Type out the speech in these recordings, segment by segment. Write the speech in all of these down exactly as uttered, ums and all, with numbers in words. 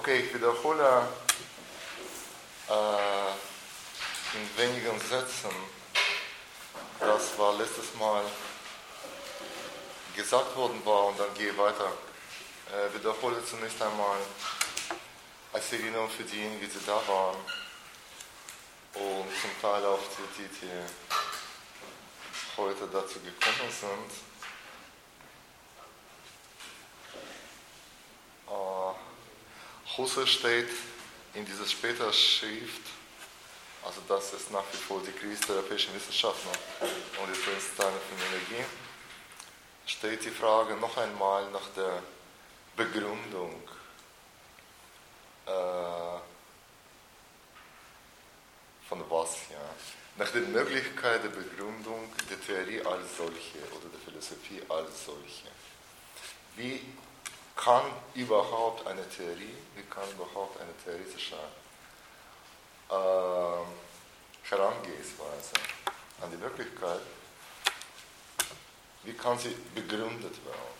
Okay, ich wiederhole äh, in wenigen Sätzen, das war letztes Mal gesagt worden war, und dann gehe ich weiter. Äh, wiederhole zunächst einmal als Erinnerung für diejenigen, die da waren und zum Teil auch die, die, die heute dazu gekommen sind. Äh, Husserl steht in dieser späteren Schrift, also das ist nach wie vor die Krise der europäischen Wissenschaften und die Prinzipien von Energie, steht die Frage noch einmal nach der Begründung äh, von was, ja, nach der Möglichkeit der Begründung der Theorie als solche oder der Philosophie als solche. Wie kann überhaupt eine Theorie, wie kann überhaupt eine theoretische äh, Herangehensweise an die Wirklichkeit, wie kann sie begründet werden?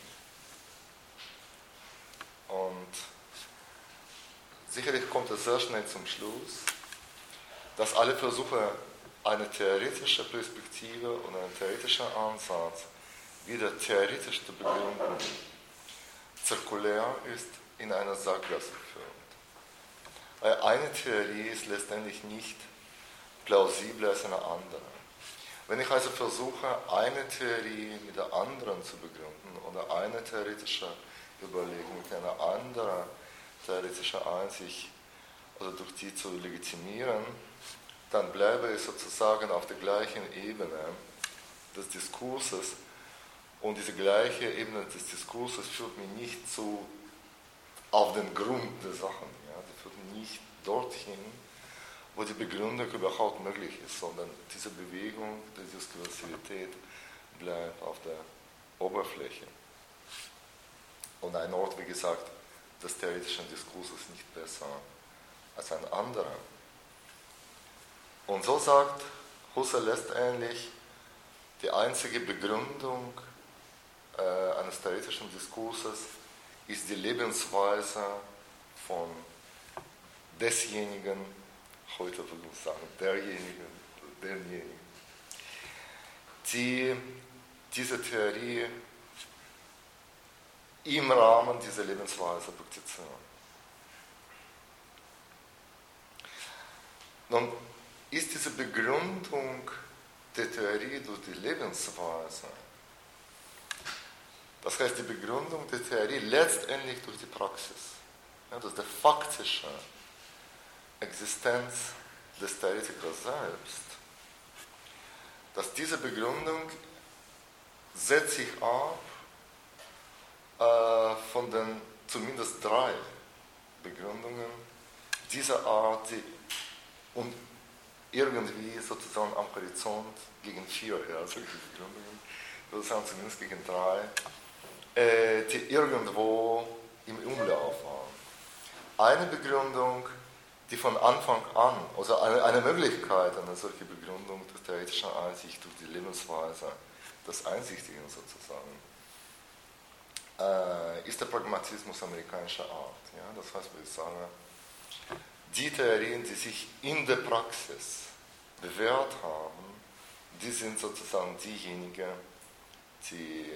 Und sicherlich kommt es sehr schnell zum Schluss, dass alle Versuche, eine theoretische Perspektive und einen theoretischen Ansatz wieder theoretisch zu begründen, zirkulär ist, in einer Sackgasse führt. Weil eine Theorie ist letztendlich nicht plausibler als eine andere. Wenn ich also versuche, eine Theorie mit der anderen zu begründen oder eine theoretische Überlegung mit einer anderen theoretischen Einsicht, also durch die zu legitimieren, dann bleibe ich sozusagen auf der gleichen Ebene des Diskurses, und diese gleiche Ebene des Diskurses führt mich nicht zu auf den Grund der Sachen, ja, die führt mich nicht dorthin, wo die Begründung überhaupt möglich ist, sondern diese Bewegung, diese Diskursivität bleibt auf der Oberfläche. Und ein Ort, wie gesagt, des theoretischen Diskurses nicht besser als ein anderer. Und so sagt Husserl letztendlich, die einzige Begründung äh, eines theoretischen Diskurses ist die Lebensweise von desjenigen, heute würde ich sagen, derjenigen, derjenigen, die diese Theorie im Rahmen dieser Lebensweise praktizieren. Nun ist diese Begründung der Theorie durch die Lebensweise, das heißt die Begründung der Theorie letztendlich durch die Praxis, ja, das ist die faktische Existenz des Theoretikers selbst, dass diese Begründung setzt sich ab äh, von den zumindest drei Begründungen dieser Art, die und irgendwie sozusagen am Horizont gegen vier, ja, solche Begründungen, sozusagen zumindest gegen drei, äh, die irgendwo im Umlauf waren. Eine Begründung, die von Anfang an, also eine, eine Möglichkeit, eine solche Begründung der theoretischen Einsicht durch die Lebensweise des Einsichtigen sozusagen, äh, ist der Pragmatismus amerikanischer Art. Ja? Das heißt, würde ich sagen, die Theorien, die sich in der Praxis bewährt haben, die sind sozusagen diejenigen, die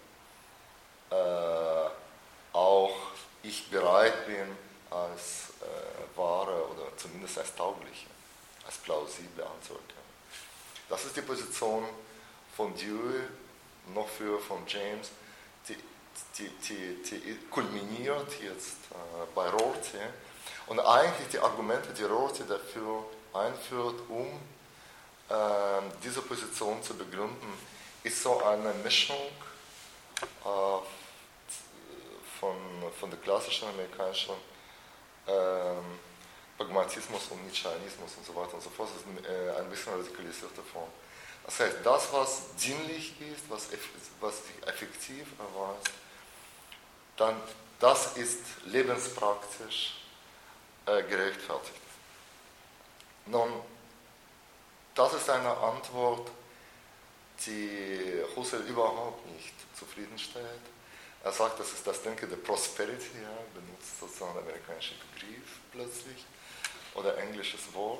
äh, auch ich bereit bin, als äh, wahre oder zumindest als taugliche, als plausible anzuerkennen. Das ist die Position von Dewey, noch für von James, die, die, die, die kulminiert jetzt äh, bei Rorty. Und eigentlich die Argumente, die Rorty dafür einführt, um äh, diese Position zu begründen, ist so eine Mischung äh, von, von der klassischen amerikanischen äh, Pragmatismus und Nietzscheanismus und so weiter und so fort. Das ist äh, ein bisschen radikalisierte Form. Das heißt, das, was dienlich ist, was, was sich effektiv erweist, dann das ist lebenspraktisch gerechtfertigt. Nun, das ist eine Antwort, die Husserl überhaupt nicht zufriedenstellt, Er sagt, das ist das Denken der Prosperity, ja, benutzt sozusagen einen amerikanischen Begriff plötzlich oder englisches Wort.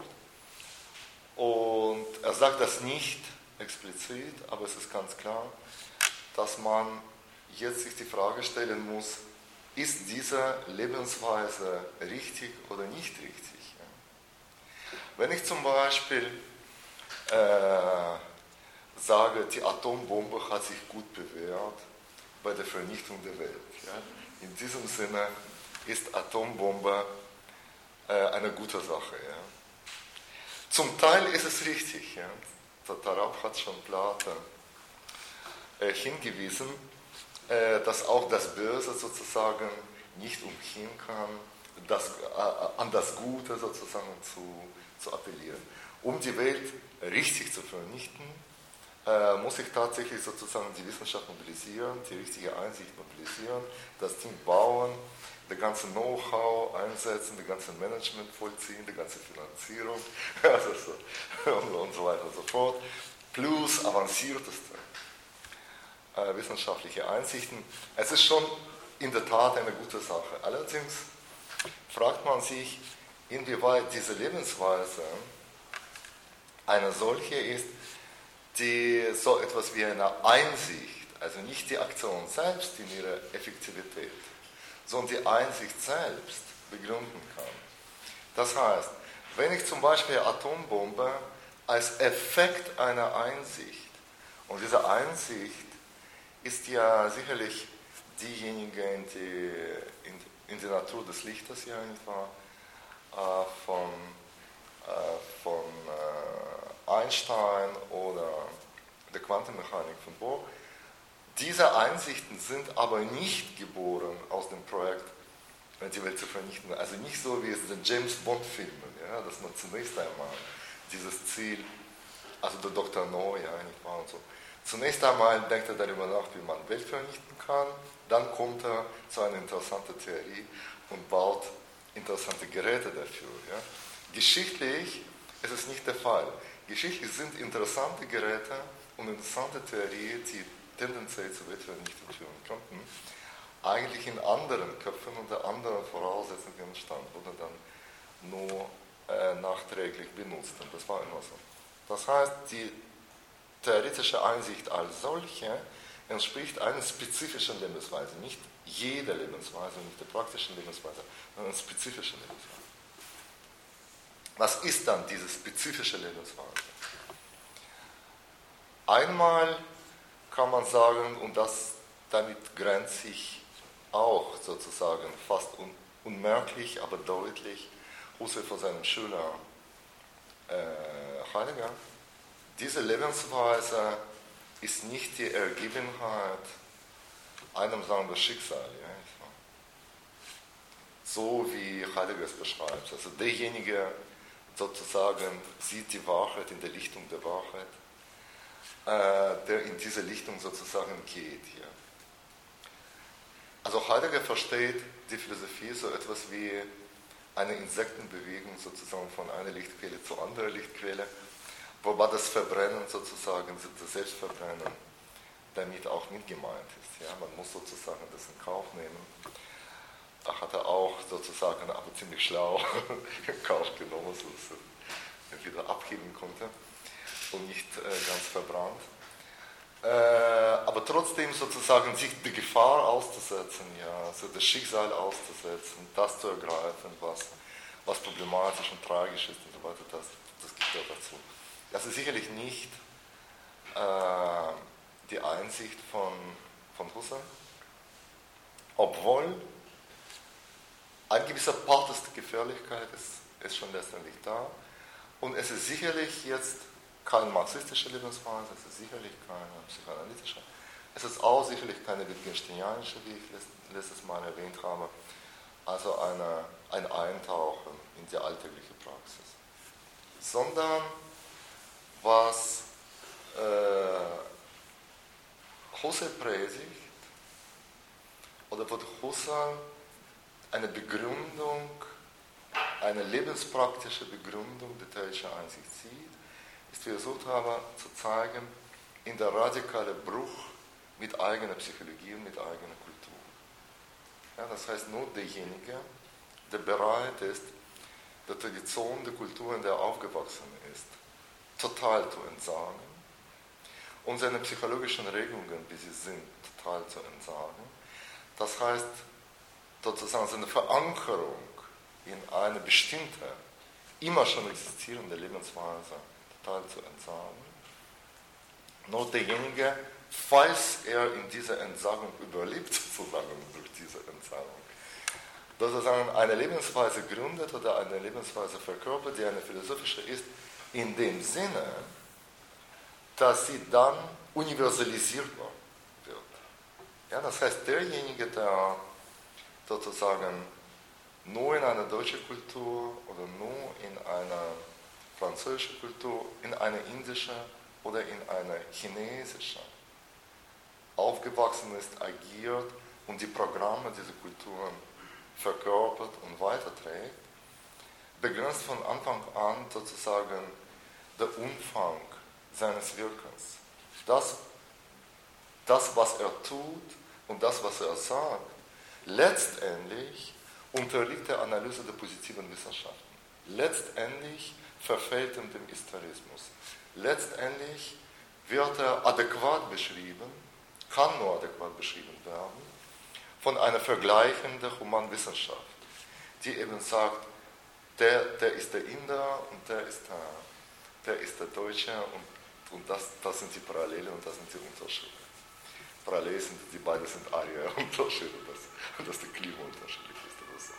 Und er sagt das nicht explizit, aber es ist ganz klar, dass man jetzt sich die Frage stellen muss, ist diese Lebensweise richtig oder nicht richtig? Ja. Wenn ich zum Beispiel äh, sage, die Atombombe hat sich gut bewährt bei der Vernichtung der Welt. Ja. In diesem Sinne ist Atombombe äh, eine gute Sache. Ja. Zum Teil ist es richtig. Ja. Darauf hat schon Platon äh, hingewiesen, äh, dass auch das Böse sozusagen nicht umhin kann, das, äh, an das Gute sozusagen zu, zu appellieren. Um die Welt richtig zu vernichten, äh, muss ich tatsächlich sozusagen die Wissenschaft mobilisieren, die richtige Einsicht mobilisieren, das Ding bauen, das ganze Know-how einsetzen, das ganze Management vollziehen, die ganze Finanzierung also so, und, und so weiter und so fort, plus avancierteste äh, wissenschaftliche Einsichten. Es ist schon in der Tat eine gute Sache. Allerdings fragt man sich, inwieweit diese Lebensweise eine solche ist, die so etwas wie eine Einsicht, also nicht die Aktion selbst in ihrer Effektivität, sondern die Einsicht selbst begründen kann. Das heißt, wenn ich zum Beispiel Atombombe als Effekt einer Einsicht, und diese Einsicht ist ja sicherlich diejenige in die, in, in die Natur des Lichtes, ja, nicht wahr, äh, von, äh, von äh, Einstein oder der Quantenmechanik von Bohr. Diese Einsichten sind aber nicht geboren aus dem Projekt, die Welt zu vernichten. Also nicht so wie es in den James Bond-Filmen, ja, dass man zunächst einmal dieses Ziel, also der Doktor No, ja, nicht wahr, und so. Zunächst einmal denkt er darüber nach, wie man Welt vernichten kann, dann kommt er zu einer interessanten Theorie und baut interessante Geräte dafür. Ja. Geschichtlich ist es nicht der Fall. Geschichtlich sind interessante Geräte und interessante Theorien, die tendenziell zur Weltvernichtung führen könnten, eigentlich in anderen Köpfen unter anderen Voraussetzungen entstanden oder dann nur äh, nachträglich benutzt. Und das war immer so. Das heißt, die theoretische Einsicht als solche entspricht einer spezifischen Lebensweise, nicht jeder Lebensweise, nicht der praktischen Lebensweise, sondern einer spezifischen Lebensweise. Was ist dann diese spezifische Lebensweise? Einmal kann man sagen, und das damit grenzt sich auch sozusagen fast un, unmerklich, aber deutlich Husserl von seinem Schüler äh, Heidegger. Diese Lebensweise ist nicht die Ergebenheit einem, sagen wir, Schicksal. Ja? So wie Heidegger es beschreibt. Also derjenige sozusagen sieht die Wahrheit in der Lichtung der Wahrheit, äh, der in diese Lichtung sozusagen geht. Ja? Also Heidegger versteht die Philosophie so etwas wie eine Insektenbewegung sozusagen von einer Lichtquelle zur anderen Lichtquelle, wobei das Verbrennen sozusagen, das Selbstverbrennen damit auch mit gemeint ist. Ja? Man muss sozusagen das in Kauf nehmen. Da hat er auch sozusagen, aber ziemlich schlau in Kauf genommen, so dass er wieder abheben konnte und nicht äh, ganz verbrannt. Äh, aber trotzdem sozusagen sich die Gefahr auszusetzen, ja, also das Schicksal auszusetzen, das zu ergreifen, was, was problematisch und tragisch ist und so weiter, das, das gibt ja dazu. Das ist sicherlich nicht äh, die Einsicht von, von Husserl, obwohl ein gewisser Part der Gefährlichkeit ist, ist schon letztendlich da. Und es ist sicherlich jetzt keine marxistische Lebensweise, es ist sicherlich keine psychoanalytische, es ist auch sicherlich keine wittgensteinianische, wie ich letztes Mal erwähnt habe, also eine, ein Eintauchen in die alltägliche Praxis. Sondern was äh, Husserl predigt, oder wo Husserl eine Begründung, eine lebenspraktische Begründung der theoretischen Einsicht sieht, ist, wie ich versucht habe zu zeigen, in der radikale Bruch mit eigener Psychologie und mit eigener Kultur. Ja, das heißt, nur derjenige, der bereit ist, der Tradition, der Kultur, in der er aufgewachsen ist, total zu entsagen und seine psychologischen Regungen, wie sie sind, total zu entsagen. Das heißt, sozusagen seine Verankerung in eine bestimmte, immer schon existierende Lebensweise total zu entsagen. Nur derjenige, falls er in dieser Entsagung überlebt, sozusagen durch diese Entsagung, sozusagen eine Lebensweise gründet oder eine Lebensweise verkörpert, die eine philosophische ist, in dem Sinne, dass sie dann universalisierbar wird. Ja, das heißt, derjenige, der sozusagen nur in einer deutschen Kultur oder nur in einer französischen Kultur, in einer indischen oder in einer chinesischen aufgewachsen ist, agiert und die Programme dieser Kulturen verkörpert und weiterträgt, begrenzt von Anfang an sozusagen der Umfang seines Wirkens. Das, das, was er tut und das, was er sagt, letztendlich unterliegt der Analyse der positiven Wissenschaften. Letztendlich verfällt er dem Historismus. Letztendlich wird er adäquat beschrieben, kann nur adäquat beschrieben werden, von einer vergleichenden Humanwissenschaft, die eben sagt, der, der ist der Inder und der ist der, der, ist der Deutsche und, und das, das sind die Parallelen und das sind die Unterschiede. Parallel sind, die beiden sind Arier Unterschiede, dass, dass der Klima unterschiedlich ist oder so.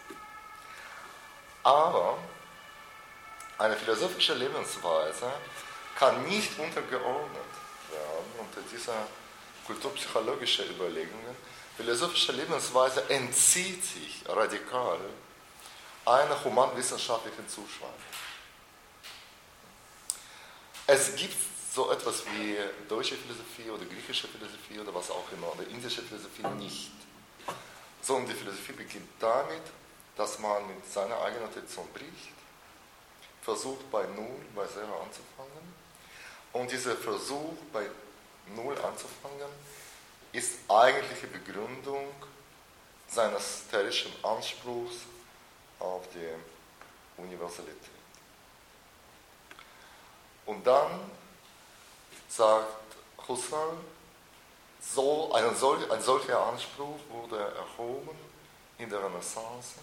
Aber eine philosophische Lebensweise kann nicht untergeordnet werden unter dieser kulturpsychologischen Überlegungen. Philosophische Lebensweise entzieht sich radikal einer humanwissenschaftlichen Zuschreibung. Es gibt so etwas wie deutsche Philosophie oder griechische Philosophie oder was auch immer, oder indische Philosophie nicht. So, und die Philosophie beginnt damit, dass man mit seiner eigenen Tradition bricht, versucht bei Null, bei Zero anzufangen. Und dieser Versuch bei Null anzufangen, ist eigentliche Begründung seines theoretischen Anspruchs auf die Universalität. Und dann sagt Husserl, so, ein, solch, ein solcher Anspruch wurde erhoben in der Renaissance.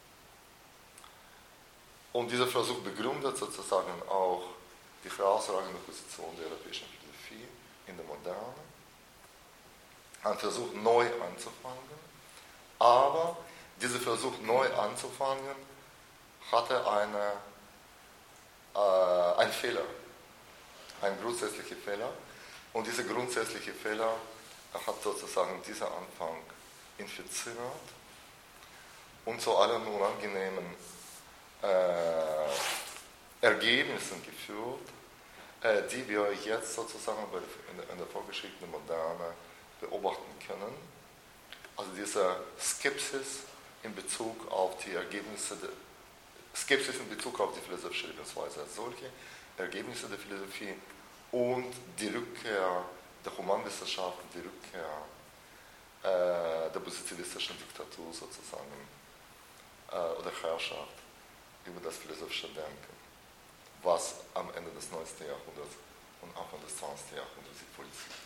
Und dieser Versuch begründet sozusagen auch die herausragende Position der europäischen Philosophie in der Moderne. Ein Versuch, neu anzufangen. Aber dieser Versuch, neu anzufangen, hatte eine, äh, einen Fehler. Ein grundsätzlicher Fehler. Und dieser grundsätzliche Fehler hat sozusagen diesen Anfang infiziert und zu allen unangenehmen äh, Ergebnissen geführt, äh, die wir jetzt sozusagen in der, in der Vorgeschichte der Moderne beobachten können. Also diese Skepsis in Bezug auf die Ergebnisse, der, Skepsis in Bezug auf die philosophische Lebensweise als solche, Ergebnisse der Philosophie und die Rückkehr der Humanwissenschaften, die Rückkehr äh, der positivistischen Diktatur sozusagen äh, oder Herrschaft über das philosophische Denken, was am Ende des neunzehnten Jahrhunderts und Anfang des zwanzigsten Jahrhunderts sich vollzieht.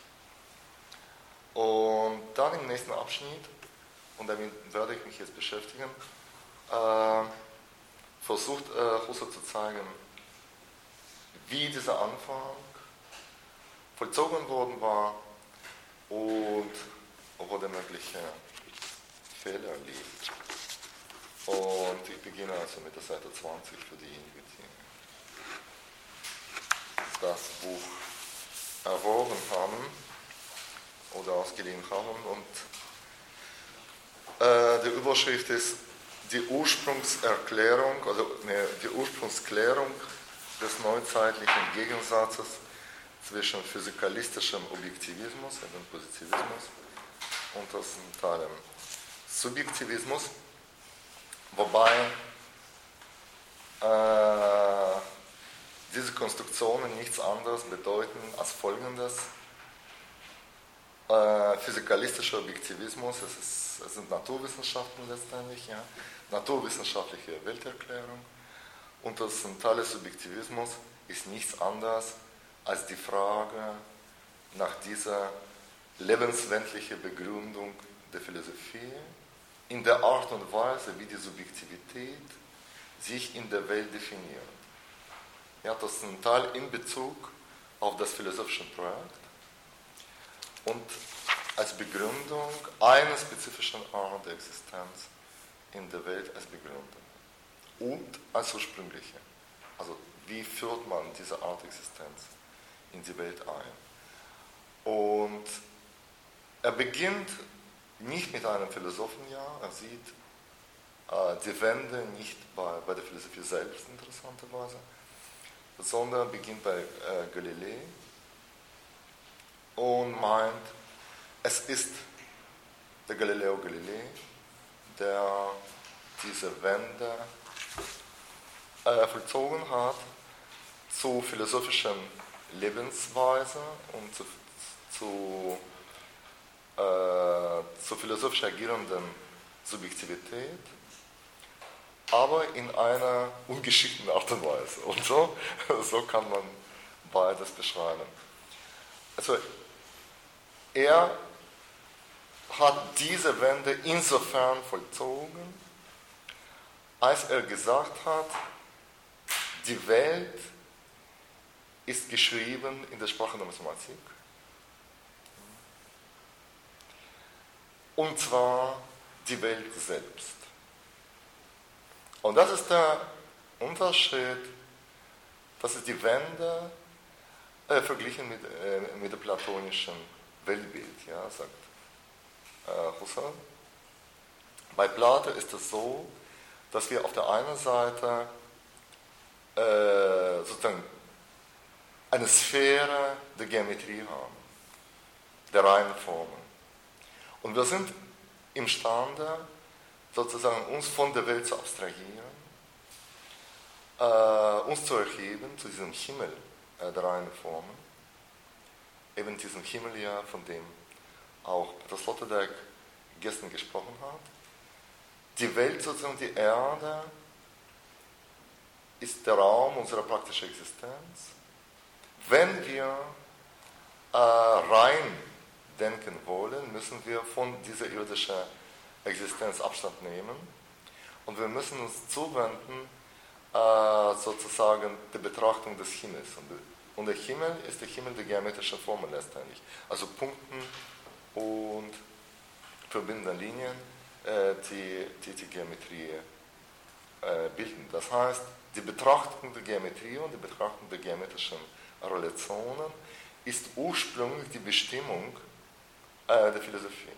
Und dann im nächsten Abschnitt, und damit werde ich mich jetzt beschäftigen, äh, versucht äh, Husserl zu zeigen, wie dieser Anfang vollzogen worden war und wo der mögliche Fehler liegt. Und ich beginne also mit der Seite zwanzig für diejenigen, die das Buch erworben haben oder ausgeliehen haben. Und äh, die Überschrift ist die Ursprungserklärung, also ne, die Ursprungsklärung des neuzeitlichen Gegensatzes zwischen physikalistischem Objektivismus, dem Positivismus, und totalem Subjektivismus, wobei äh, diese Konstruktionen nichts anderes bedeuten als Folgendes. äh, physikalistischer Objektivismus, es, ist, es sind Naturwissenschaften letztendlich, ja, naturwissenschaftliche Welterklärung. Und das zentrale Subjektivismus ist nichts anderes als die Frage nach dieser lebensweltlichen Begründung der Philosophie in der Art und Weise, wie die Subjektivität sich in der Welt definiert. Ja, das zentral in Bezug auf das philosophische Projekt und als Begründung einer spezifischen Art der Existenz in der Welt als Begründung und als ursprüngliche. Also wie führt man diese Art Existenz in die Welt ein? Und er beginnt nicht mit einem Philosophen, ja, er sieht äh, die Wende nicht bei, bei der Philosophie selbst interessanterweise, sondern beginnt bei äh, Galilei und meint, es ist der Galileo Galilei, der diese Wende äh, vollzogen hat zu philosophischen Lebensweise und zu, zu, äh, zu philosophisch agierenden Subjektivität, aber in einer ungeschickten Art und Weise. Und so, so kann man beides beschreiben. Also er hat diese Wende insofern vollzogen, als er gesagt hat, die Welt ist geschrieben in der Sprache der Mathematik. Und zwar die Welt selbst. Und das ist der Unterschied, das ist die Wende äh, verglichen mit, äh, mit dem platonischen Weltbild, ja, sagt äh, Husserl. Bei Plato ist es so, dass wir auf der einen Seite äh, sozusagen eine Sphäre der Geometrie haben, der reinen Formen. Und wir sind imstande, sozusagen uns von der Welt zu abstrahieren, äh, uns zu erheben zu diesem Himmel äh, der reinen Formen, eben diesem Himmel, ja, von dem auch Peter Sloterdijk gestern gesprochen hat. Die Welt, sozusagen die Erde, ist der Raum unserer praktischen Existenz. Wenn wir äh, rein denken wollen, müssen wir von dieser irdischen Existenz Abstand nehmen und wir müssen uns zuwenden äh, sozusagen der Betrachtung des Himmels. Und der Himmel ist der Himmel der geometrischen Formen letztendlich. Also Punkten und verbindenden Linien, äh, die, die die Geometrie äh, bilden. Das heißt, die Betrachtung der Geometrie und die Betrachtung der geometrischen Relationen ist ursprünglich die Bestimmung äh, der Philosophie.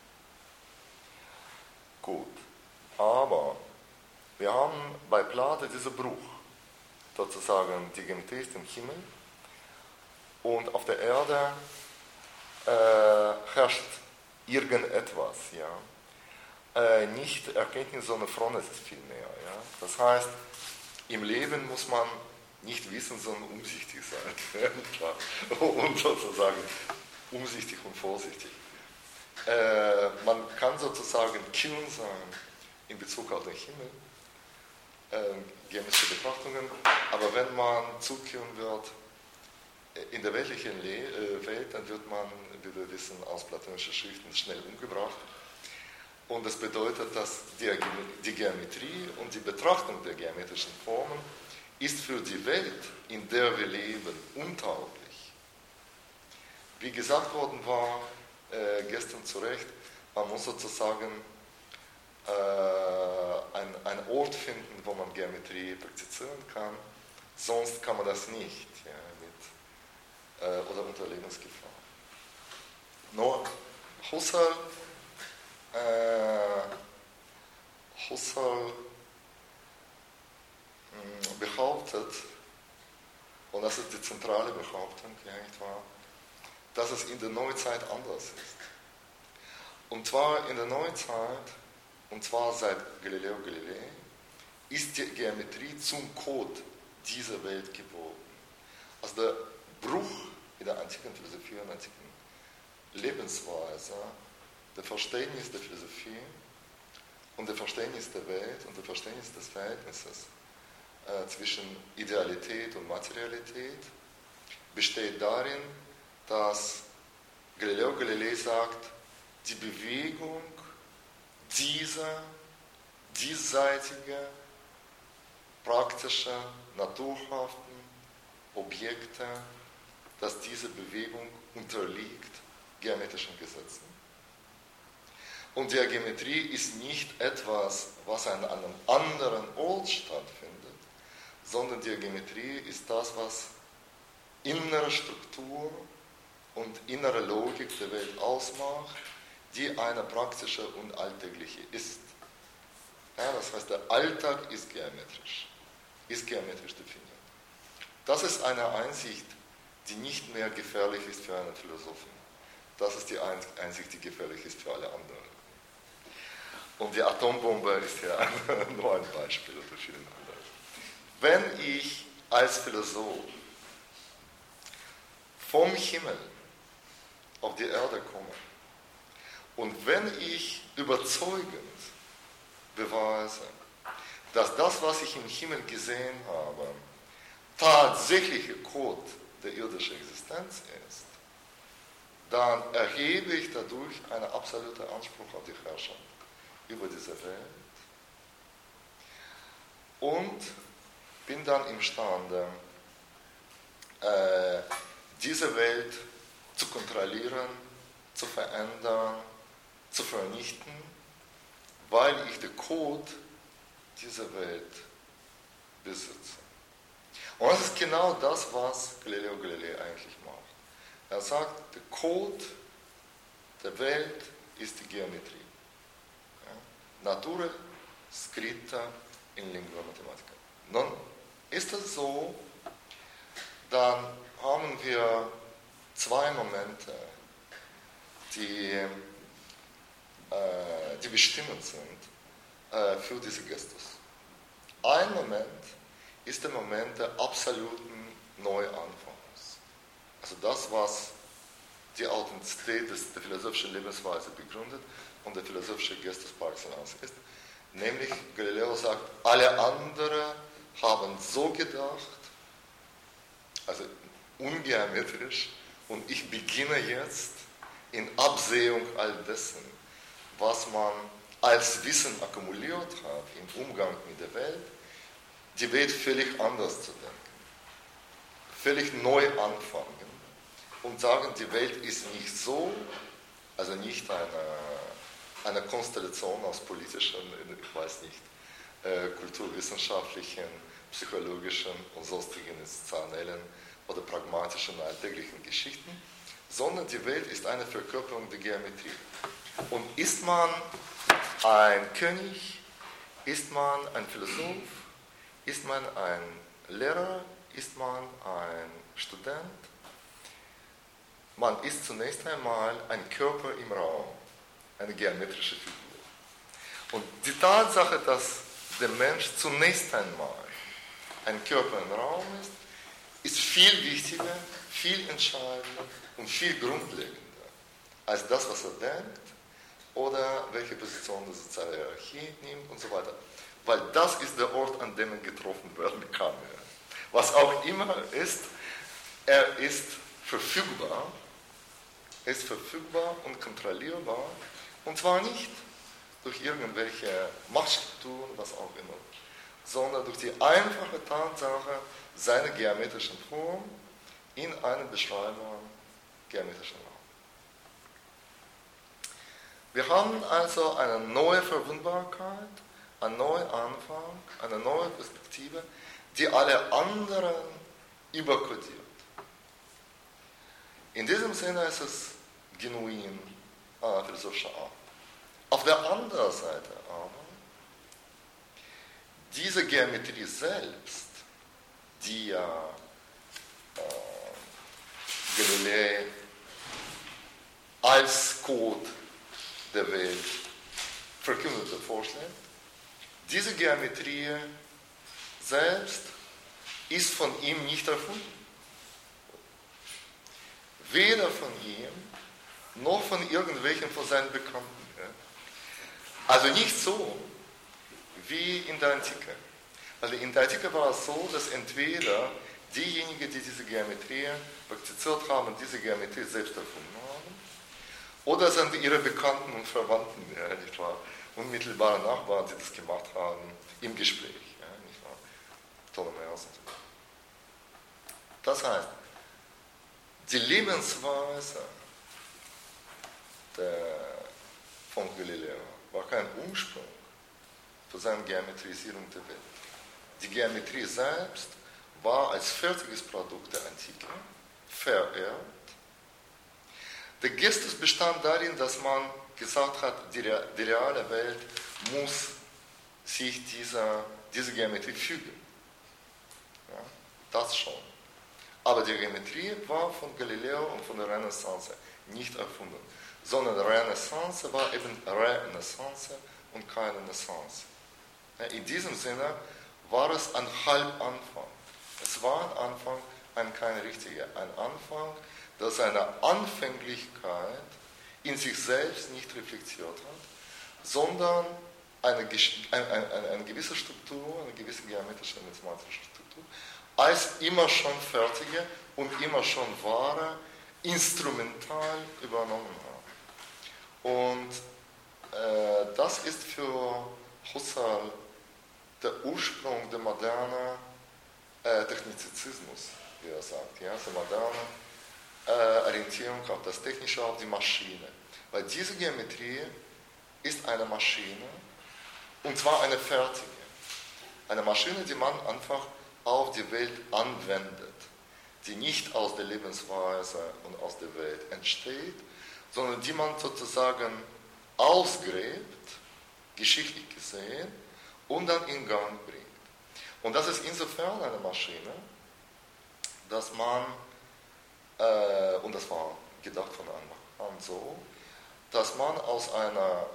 Gut, aber wir haben bei Plato diesen Bruch, sozusagen die Geometrie ist im Himmel und auf der Erde äh, herrscht irgendetwas, ja. Äh, nicht Erkenntnis, sondern Frohnis ist viel mehr. Ja. Das heißt, im Leben muss man nicht wissen, sondern umsichtig sein. Und sozusagen umsichtig und vorsichtig. Äh, man kann sozusagen kühn sein in Bezug auf den Himmel, äh, geometrische Betrachtungen, aber wenn man zu kühn wird in der weltlichen Le- Welt, dann wird man, wie wir wissen, aus platonischen Schriften schnell umgebracht. Und das bedeutet, dass die, die Geometrie und die Betrachtung der geometrischen Formen ist für die Welt, in der wir leben, untauglich. Wie gesagt worden war, äh, gestern zu Recht, man muss sozusagen äh, ein, einen Ort finden, wo man Geometrie praktizieren kann, sonst kann man das nicht, ja, mit, äh, oder unter Lebensgefahr. Nur Husserl, äh, Husserl mh, behauptet, und das ist die zentrale Behauptung, ja, nicht wahr, dass es in der Neuzeit anders ist. Und zwar in der Neuzeit, und zwar seit Galileo Galilei, ist die Geometrie zum Code dieser Welt geworden. Also der Bruch in der antiken Philosophie und antiken Lebensweise, der Verständnis der Philosophie und der Verständnis der Welt und der Verständnis des Verhältnisses äh, zwischen Idealität und Materialität besteht darin, dass Galileo Galilei sagt, die Bewegung dieser diesseitigen, praktischen, naturhaften Objekte, dass diese Bewegung unterliegt geometrischen Gesetzen. Und die Geometrie ist nicht etwas, was an einem anderen Ort stattfindet, sondern die Geometrie ist das, was innere Struktur und innere Logik der Welt ausmacht, die eine praktische und alltägliche ist. Ja, das heißt, der Alltag ist geometrisch, ist geometrisch definiert. Das ist eine Einsicht, die nicht mehr gefährlich ist für einen Philosophen. Das ist die Einsicht, die gefährlich ist für alle anderen. Und die Atombombe ist ja nur ein Beispiel unter vielen anderen. Wenn ich als Philosoph vom Himmel auf die Erde komme und wenn ich überzeugend beweise, dass das, was ich im Himmel gesehen habe, tatsächliche Code der irdischen Existenz ist, dann erhebe ich dadurch einen absoluten Anspruch auf die Herrschaft über diese Welt und bin dann imstande, äh, diese Welt zu kontrollieren, zu verändern, zu vernichten, weil ich den Code dieser Welt besitze. Und das ist genau das, was Galileo Galilei eigentlich macht. Er sagt, der Code der Welt ist die Geometrie. Ja? Natura scritta in lingua mathematica. Nun, ist das so, dann haben wir zwei Momente, die, äh, die bestimmend sind äh, für diese Gestus. Ein Moment ist der Moment der absoluten Neuanfangs. Also das, was die Authentizität des, der philosophischen Lebensweise begründet und der philosophische Gestus par excellence ist. Nämlich, Galileo sagt, alle anderen haben so gedacht, also ungeometrisch, und ich beginne jetzt in Absehung all dessen, was man als Wissen akkumuliert hat im Umgang mit der Welt, die Welt völlig anders zu denken, völlig neu anfangen und sagen, die Welt ist nicht so, also nicht eine, eine Konstellation aus politischen, ich weiß nicht, äh, kulturwissenschaftlichen, psychologischen und sonstigen institutionellen oder pragmatischen alltäglichen Geschichten, sondern die Welt ist eine Verkörperung der Geometrie. Und ist man ein König, ist man ein Philosoph, ist man ein Lehrer, ist man ein Student, man ist zunächst einmal ein Körper im Raum, eine geometrische Figur. Und die Tatsache, dass der Mensch zunächst einmal ein Körper im Raum ist, ist viel wichtiger, viel entscheidender und viel grundlegender als das, was er denkt oder welche Position die soziale Hierarchie nimmt und so weiter. Weil das ist der Ort, an dem er getroffen werden kann. Was auch immer ist, er ist verfügbar, er ist verfügbar und kontrollierbar, und zwar nicht durch irgendwelche Machtstrukturen, was auch immer, sondern durch die einfache Tatsache seiner geometrischen Form in einem beschreibbaren geometrischen Raum. Wir haben also eine neue Verwundbarkeit, einen neuen Anfang, eine neue Perspektive, die alle anderen überkodiert. In diesem Sinne ist es genuin äh, philosophischer Art. Auf der anderen Seite aber, diese Geometrie selbst, die ja äh, Galilei als Code der Welt verkündete vorschlägt, diese Geometrie selbst ist von ihm nicht erfunden. Weder von ihm, noch von irgendwelchen von seinen Bekannten. Ja? Also nicht so wie in der Antike. Also in der Antike war es so, dass entweder diejenigen, die diese Geometrie praktiziert haben, diese Geometrie selbst erfunden haben, oder sind ihre Bekannten und Verwandten, ja, nicht wahr? Unmittelbare Nachbarn, die das gemacht haben, im Gespräch. Ja, nicht wahr? Ptolemäus und so. Das heißt, die Lebensweise der, von Galileo war kein Ursprung für seine Geometrisierung der Welt. Die Geometrie selbst war als fertiges Produkt der Antike verehrt. Der Gestus bestand darin, dass man gesagt hat, die, die reale Welt muss sich dieser, dieser Geometrie fügen. Ja, das schon. Aber die Geometrie war von Galileo und von der Renaissance nicht erfunden, sondern Renaissance war eben Renaissance und keine Renaissance. Ja, in diesem Sinne war es ein Halbanfang. Es war ein Anfang, ein kein richtiger, ein Anfang, der seine Anfänglichkeit in sich selbst nicht reflektiert hat, sondern eine, eine, eine, eine gewisse Struktur, eine gewisse geometrische, mathematische Struktur, als immer schon fertige und immer schon wahre, instrumental übernommen hat. Und äh, das ist für Husserl der Ursprung der modernen äh, Technizismus, wie er sagt, ja, der moderne äh, Orientierung auf das Technische, auf die Maschine. Weil diese Geometrie ist eine Maschine, und zwar eine fertige. Eine Maschine, die man einfach auf die Welt anwendet, die nicht aus der Lebensweise und aus der Welt entsteht, sondern die man sozusagen ausgräbt, geschichtlich gesehen, und dann in Gang bringt. Und das ist insofern eine Maschine, dass man, äh, und das war gedacht von Anfang an so, dass man aus einer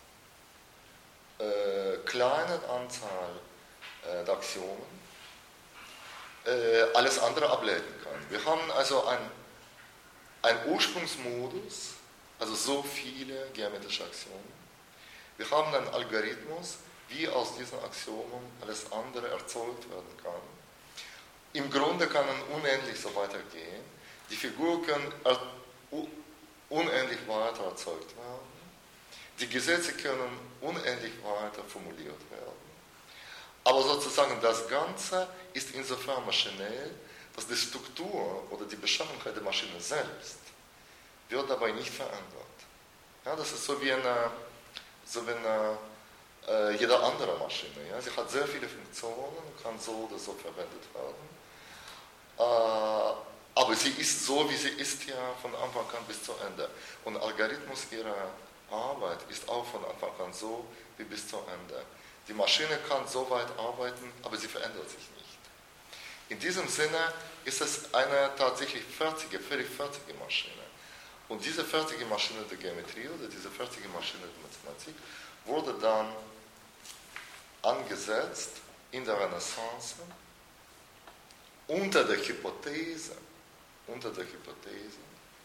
äh, kleinen Anzahl äh, der Axiomen äh, alles andere ableiten kann. Wir haben also ein, ein Ursprungsmodus, also so viele geometrische Axiomen. Wir haben einen Algorithmus, wie aus diesen Axiomen alles andere erzeugt werden kann. Im Grunde kann man unendlich so weitergehen. Die Figuren können unendlich weiter erzeugt werden. Die Gesetze können unendlich weiter formuliert werden. Aber sozusagen das Ganze ist insofern maschinell, dass die Struktur oder die Beschaffenheit der Maschine selbst wird dabei nicht verändert. Ja, das ist so wie eine, so wie eine äh, jede andere Maschine. Ja? Sie hat sehr viele Funktionen, kann so oder so verwendet werden. Äh, aber sie ist so, wie sie ist, ja von Anfang an bis zu Ende. Und Algorithmus ihrer Arbeit ist auch von Anfang an so wie bis zu Ende. Die Maschine kann so weit arbeiten, aber sie verändert sich nicht. In diesem Sinne ist es eine tatsächlich fertige, völlig fertige Maschine. Und diese fertige Maschine der Geometrie oder diese fertige Maschine der Mathematik wurde dann angesetzt in der Renaissance unter der Hypothese, unter der Hypothese,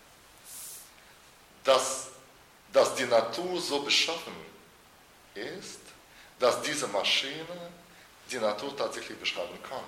dass, dass die Natur so beschaffen ist, dass diese Maschine die Natur tatsächlich beschreiben kann.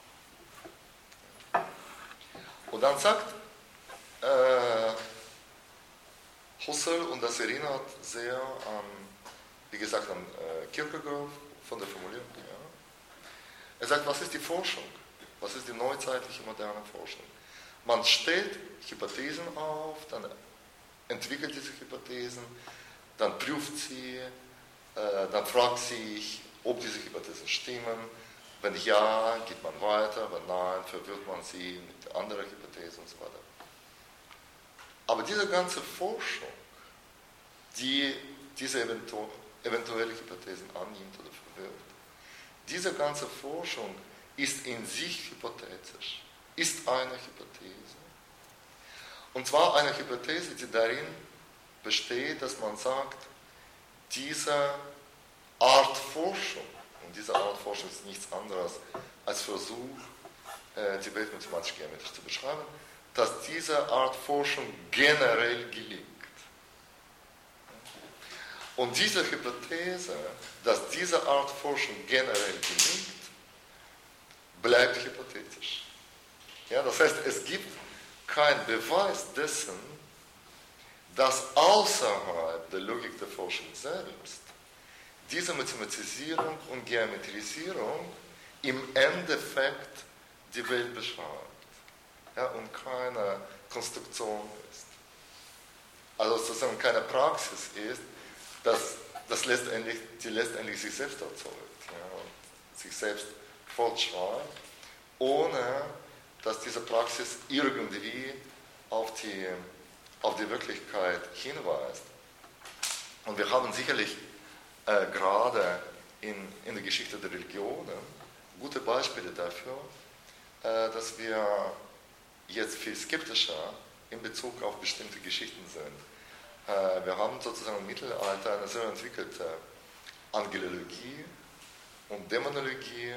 Und dann sagt äh, Husserl, und das erinnert sehr an, wie gesagt, an äh, Kierkegaard von der Formulierung. Ja. Er sagt, was ist die Forschung? Was ist die neuzeitliche moderne Forschung? Man stellt Hypothesen auf, dann entwickelt diese Hypothesen, dann prüft sie, äh, dann fragt sich, ob diese Hypothesen stimmen. Wenn ja, geht man weiter, wenn nein, verwirrt man sie mit anderen Hypothesen und so weiter. Aber diese ganze Forschung, die diese eventu eventuelle Hypothesen annimmt oder verwirrt, diese ganze Forschung ist in sich hypothetisch, ist eine Hypothese. Und zwar eine Hypothese, die darin besteht, dass man sagt, diese Art Forschung, und diese Art Forschung ist nichts anderes als Versuch, die Welt mathematisch-geometrisch zu beschreiben, dass diese Art Forschung generell gelingt. Und diese Hypothese, dass diese Art Forschung generell gelingt, bleibt hypothetisch. Ja, das heißt, es gibt keinen Beweis dessen, dass außerhalb der Logik der Forschung selbst diese Mathematisierung und Geometrisierung im Endeffekt die Welt beschreibt, ja, und keine Konstruktion ist. Also sozusagen keine Praxis ist, dass das letztendlich, die letztendlich sich selbst erzeugt, ja, und sich selbst fortschreibt, ohne dass diese Praxis irgendwie auf die, auf die Wirklichkeit hinweist. Und wir haben sicherlich äh, gerade in, in der Geschichte der Religionen gute Beispiele dafür, äh, dass wir jetzt viel skeptischer in Bezug auf bestimmte Geschichten sind. Äh, wir haben sozusagen im Mittelalter eine sehr entwickelte Angelologie und Dämonologie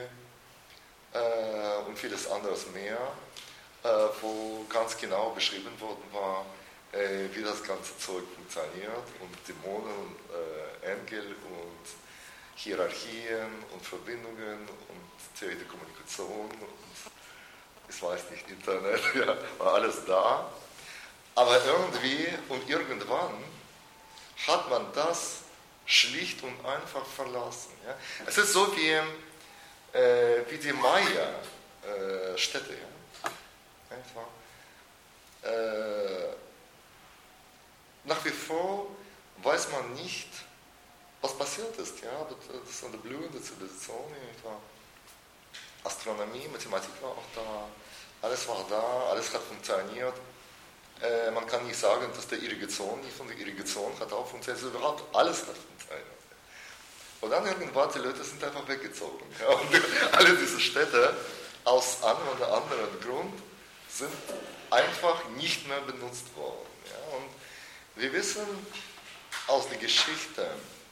äh, und vieles anderes mehr, äh, wo ganz genau beschrieben worden war, äh, wie das ganze Zeug funktioniert und Dämonen und äh, Engel und Hierarchien und Verbindungen und Theorie der Kommunikation und ich weiß nicht, Internet, ja, war alles da. Aber irgendwie und irgendwann hat man das schlicht und einfach verlassen. Ja. Es ist so wie, äh, wie die Maya-Städte. Äh, ja. äh, nach wie vor weiß man nicht, was passiert ist. Ja. Das ist eine blühende Zivilisation. Ja. Astronomie, Mathematik war auch da, alles war da, alles hat funktioniert. Äh, man kann nicht sagen, dass der Irrigation nicht und die Irrigation hat auch funktioniert, also überhaupt alles hat funktioniert. Und dann irgendwann, die Leute sind einfach weggezogen. Ja, und alle diese Städte, aus einem oder anderen Grund, sind einfach nicht mehr benutzt worden. Ja, und wir wissen aus der Geschichte,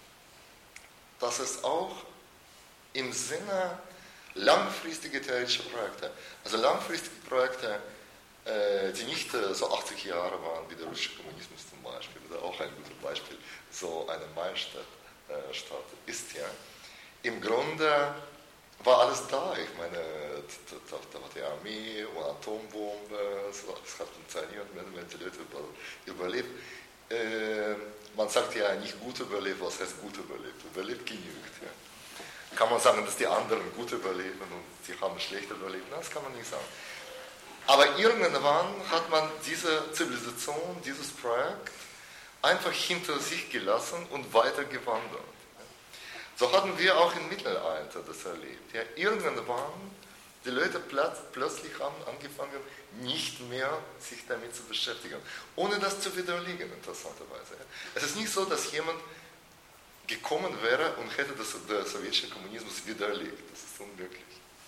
dass es auch im Sinne langfristige theoretische Projekte, also langfristige Projekte, äh, die nicht äh, so achtzig Jahre waren, wie der russische Kommunismus zum Beispiel, oder auch ein gutes Beispiel, so eine Meilenstein äh, Stadt ist ja. Im Grunde war alles da, ich meine, da, da war die Armee und Atombombe, es hat funktioniert, wenn die Leute überlebt. Äh, man sagt ja nicht gut überlebt, was heißt gut überlebt? Überlebt genügt. Ja. Kann man sagen, dass die anderen gut überleben und die haben schlecht überlebt? Nein, das kann man nicht sagen. Aber irgendwann hat man diese Zivilisation, dieses Projekt einfach hinter sich gelassen und weiter gewandert. So hatten wir auch im Mittelalter das erlebt. Ja, irgendwann die Leute plötzlich haben angefangen, nicht mehr sich damit zu beschäftigen, ohne das zu widerlegen, interessanterweise. Es ist nicht so, dass jemand gekommen wäre und hätte das, der sowjetische Kommunismus widerlegt. Das ist unmöglich.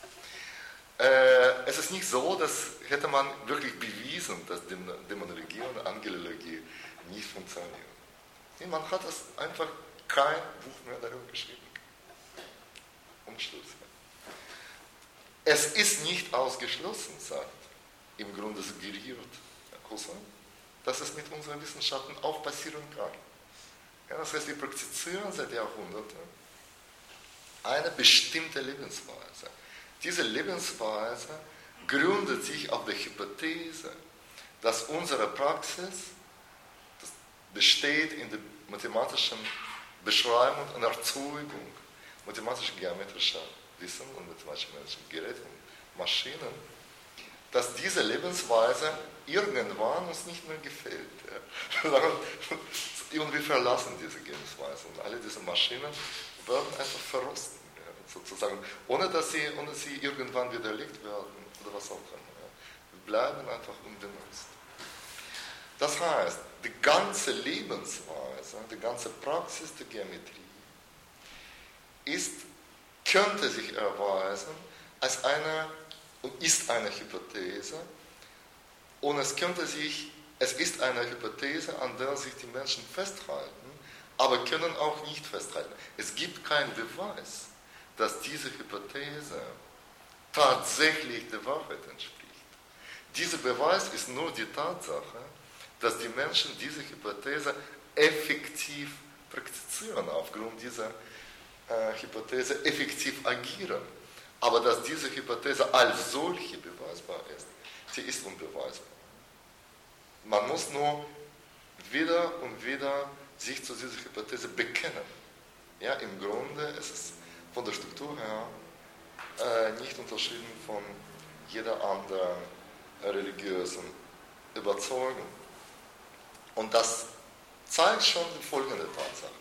Äh, es ist nicht so, dass hätte man wirklich bewiesen, dass Dämonologie und Angelologie nicht funktionieren. Nee, man hat das einfach kein Buch mehr darüber geschrieben. Und Schluss. Es ist nicht ausgeschlossen, sagt im Grunde suggeriert Husserl, dass es mit unseren Wissenschaften auch passieren kann. Ja, das heißt, wir praktizieren seit Jahrhunderten eine bestimmte Lebensweise. Diese Lebensweise gründet sich auf der Hypothese, dass unsere Praxis das besteht in der mathematischen Beschreibung und Erzeugung mathematisch-geometrischer Wissen und mathematischen Geräte und Maschinen, dass diese Lebensweise irgendwann uns nicht mehr gefällt. Ja. Und wir verlassen diese Lebensweise und alle diese Maschinen werden einfach verrosten, ja, sozusagen, ohne dass sie, ohne dass sie irgendwann widerlegt werden oder was auch immer. Ja. Wir bleiben einfach unbenutzt. Das heißt, die ganze Lebensweise, die ganze Praxis der Geometrie ist, könnte sich erweisen als eine und ist eine Hypothese und es könnte sich, es ist eine Hypothese, an der sich die Menschen festhalten, aber können auch nicht festhalten. Es gibt keinen Beweis, dass diese Hypothese tatsächlich der Wahrheit entspricht. Dieser Beweis ist nur die Tatsache, dass die Menschen diese Hypothese effektiv praktizieren. produzieren, aufgrund dieser äh, Hypothese effektiv agieren. Aber dass diese Hypothese als solche beweisbar ist, sie ist unbeweisbar. Man muss nur wieder und wieder sich zu dieser Hypothese bekennen. Ja, im Grunde ist es von der Struktur her äh, nicht unterschieden von jeder anderen religiösen Überzeugung. Und das zeigt schon die folgende Tatsache.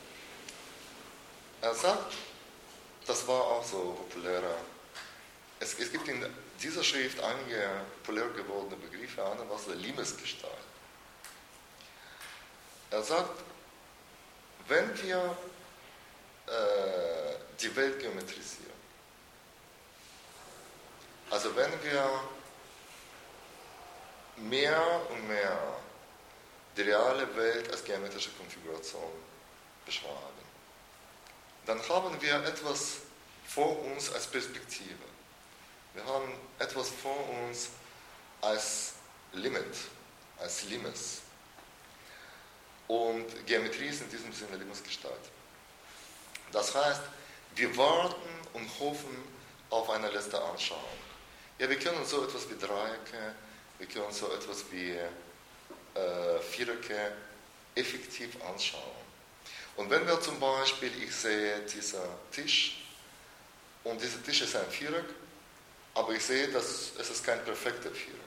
Er sagt, das war auch so populärer. Es, es gibt in dieser Schrift einige populär gewordene Begriffe, einer was der Limesgestalt. Er sagt, wenn wir äh, die Welt geometrisieren, also wenn wir mehr und mehr die reale Welt als geometrische Konfiguration beschreiben, dann haben wir etwas vor uns als Perspektive. Wir haben etwas vor uns als Limit, als Limes. Und Geometrie ist in diesem Sinne Limesgestalt. Das heißt, wir warten und hoffen auf eine letzte Anschauung. Ja, wir können so etwas wie Dreiecke, wir können so etwas wie äh, Vierecke effektiv anschauen. Und wenn wir zum Beispiel, ich sehe diesen Tisch, und dieser Tisch ist ein Viereck, aber ich sehe, dass es ist kein perfekter Viereck.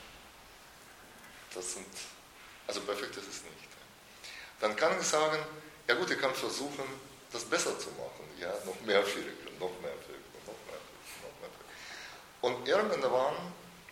Das sind, also perfekt ist es nicht. Dann kann ich sagen, ja gut, ich kann versuchen, das besser zu machen. Ja, noch mehr Vierecke, noch mehr Vierecke, noch mehr Vierecke, noch mehr Vierecke. Und irgendwann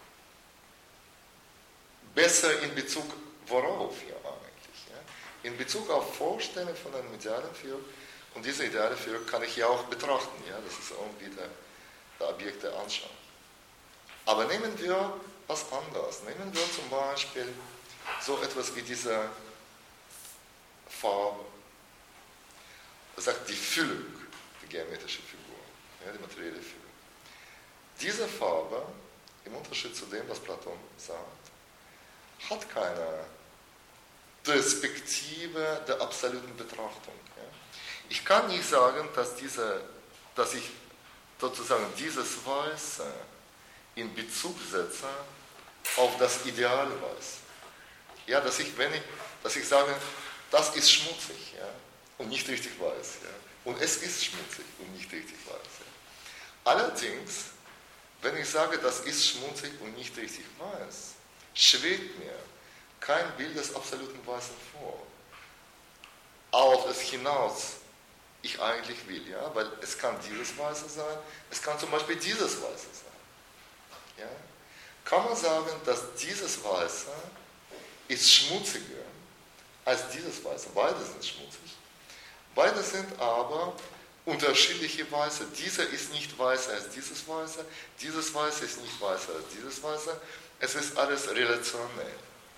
besser in Bezug worauf hier eigentlich. Ja? In Bezug auf Vorstellungen von einem idealen Viereck. Und diese ideale Viereck kann ich ja auch betrachten. Ja? Das ist irgendwie der, der Objekt der Anschauung. Aber nehmen wir was anderes. Nehmen wir zum Beispiel so etwas wie diese Farbe. Das sagt die Füllung, die geometrische Figur, ja, die materielle Füllung. Diese Farbe, im Unterschied zu dem, was Platon sagt, hat keine Perspektive der absoluten Betrachtung. Ja. Ich kann nicht sagen, dass, diese, dass ich sozusagen dieses Weiße in Bezug setze auf das ideale Weiß. Ja, dass ich, wenn ich, dass ich sage, das ist schmutzig, ja, und nicht richtig weiß. Ja. Und es ist schmutzig und nicht richtig weiß. Ja. Allerdings, wenn ich sage, das ist schmutzig und nicht richtig weiß, schwebt mir kein Bild des absoluten Weißen vor. Auf es hinaus ich eigentlich will, ja, weil es kann dieses Weiße sein, es kann zum Beispiel dieses Weiße sein. Ja. Kann man sagen, dass dieses Weiße ist schmutziger als dieses Weiße. Beide sind schmutzig. Beide sind aber unterschiedliche Weiße. Dieser ist nicht weißer als dieses Weiße, dieses Weiße ist nicht weißer als dieses Weiße. Es ist alles relationell.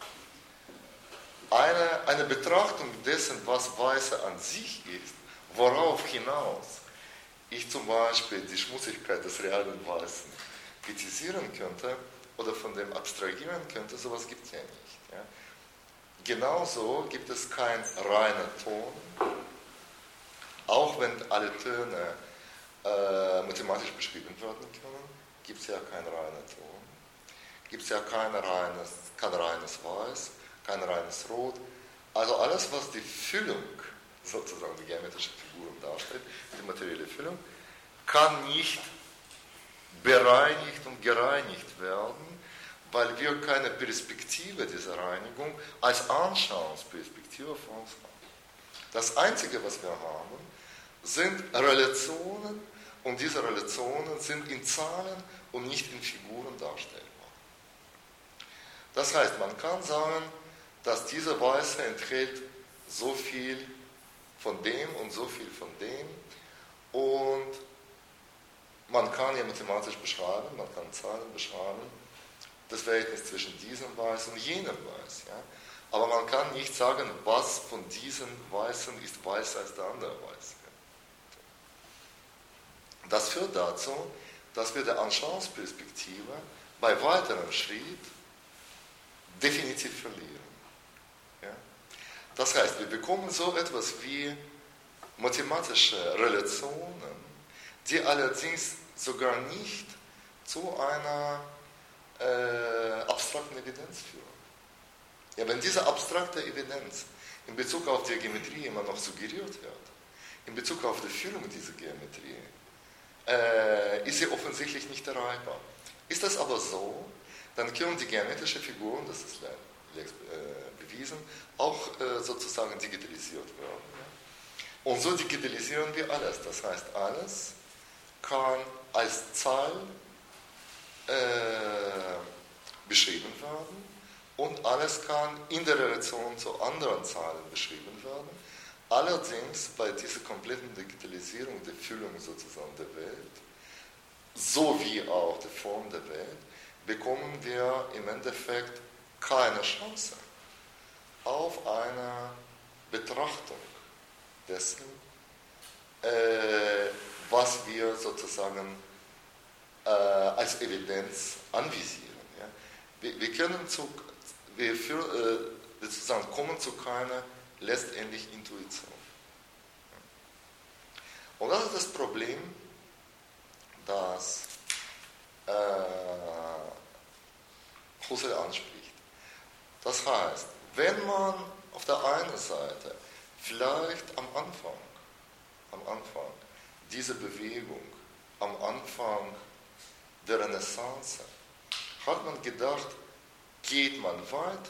Eine, eine Betrachtung dessen, was Weiße an sich ist, worauf hinaus ich zum Beispiel die Schmutzigkeit des realen Weißen kritisieren könnte oder von dem abstrahieren könnte, sowas gibt es ja nicht. Ja. Genauso gibt es keinen reinen Ton, auch wenn alle Töne äh, mathematisch beschrieben werden können, gibt es ja keinen reinen Ton, gibt es ja kein reines, kein reines Weiß, kein reines Rot. Also alles, was die Füllung, sozusagen die geometrische Figuren darstellt, die materielle Füllung, kann nicht bereinigt und gereinigt werden, weil wir keine Perspektive dieser Reinigung als Anschauungsperspektive vor uns haben. Das Einzige, was wir haben, sind Relationen, und diese Relationen sind in Zahlen und nicht in Figuren darstellbar. Das heißt, man kann sagen, dass diese Weiße enthält so viel von dem und so viel von dem, und man kann ja mathematisch beschreiben, man kann Zahlen beschreiben, das Verhältnis zwischen diesem Weiß und jenem Weiß. Ja? Aber man kann nicht sagen, was von diesen Weißen ist weißer als der andere Weiß. Ja? Das führt dazu, dass wir die Anschauungsperspektive bei weiterem Schritt definitiv verlieren. Ja? Das heißt, wir bekommen so etwas wie mathematische Relationen, die allerdings sogar nicht zu einer äh, abstrakten Evidenz führen. Ja, wenn diese abstrakte Evidenz in Bezug auf die Geometrie immer noch suggeriert wird, in Bezug auf die Führung dieser Geometrie, äh, ist sie offensichtlich nicht erreichbar. Ist das aber so, dann können die geometrischen Figuren, das ist äh, bewiesen, auch äh, sozusagen digitalisiert werden. Ja? Und so digitalisieren wir alles. Das heißt, alles kann als Zahl äh, beschrieben werden und alles kann in der Relation zu anderen Zahlen beschrieben werden. Allerdings bei dieser kompletten Digitalisierung der Füllung sozusagen der Welt, sowie auch der Form der Welt, bekommen wir im Endeffekt keine Chance auf eine Betrachtung dessen, äh, was wir sozusagen äh, als Evidenz anvisieren. Ja? Wir, wir, können zu, wir, für, äh, wir sozusagen kommen zu keiner letztendlich Intuition. Und das ist das Problem, das äh, Husserl anspricht. Das heißt, wenn man auf der einen Seite vielleicht am Anfang, am Anfang dieser Bewegung, am Anfang der Renaissance, hat man gedacht, geht man weiter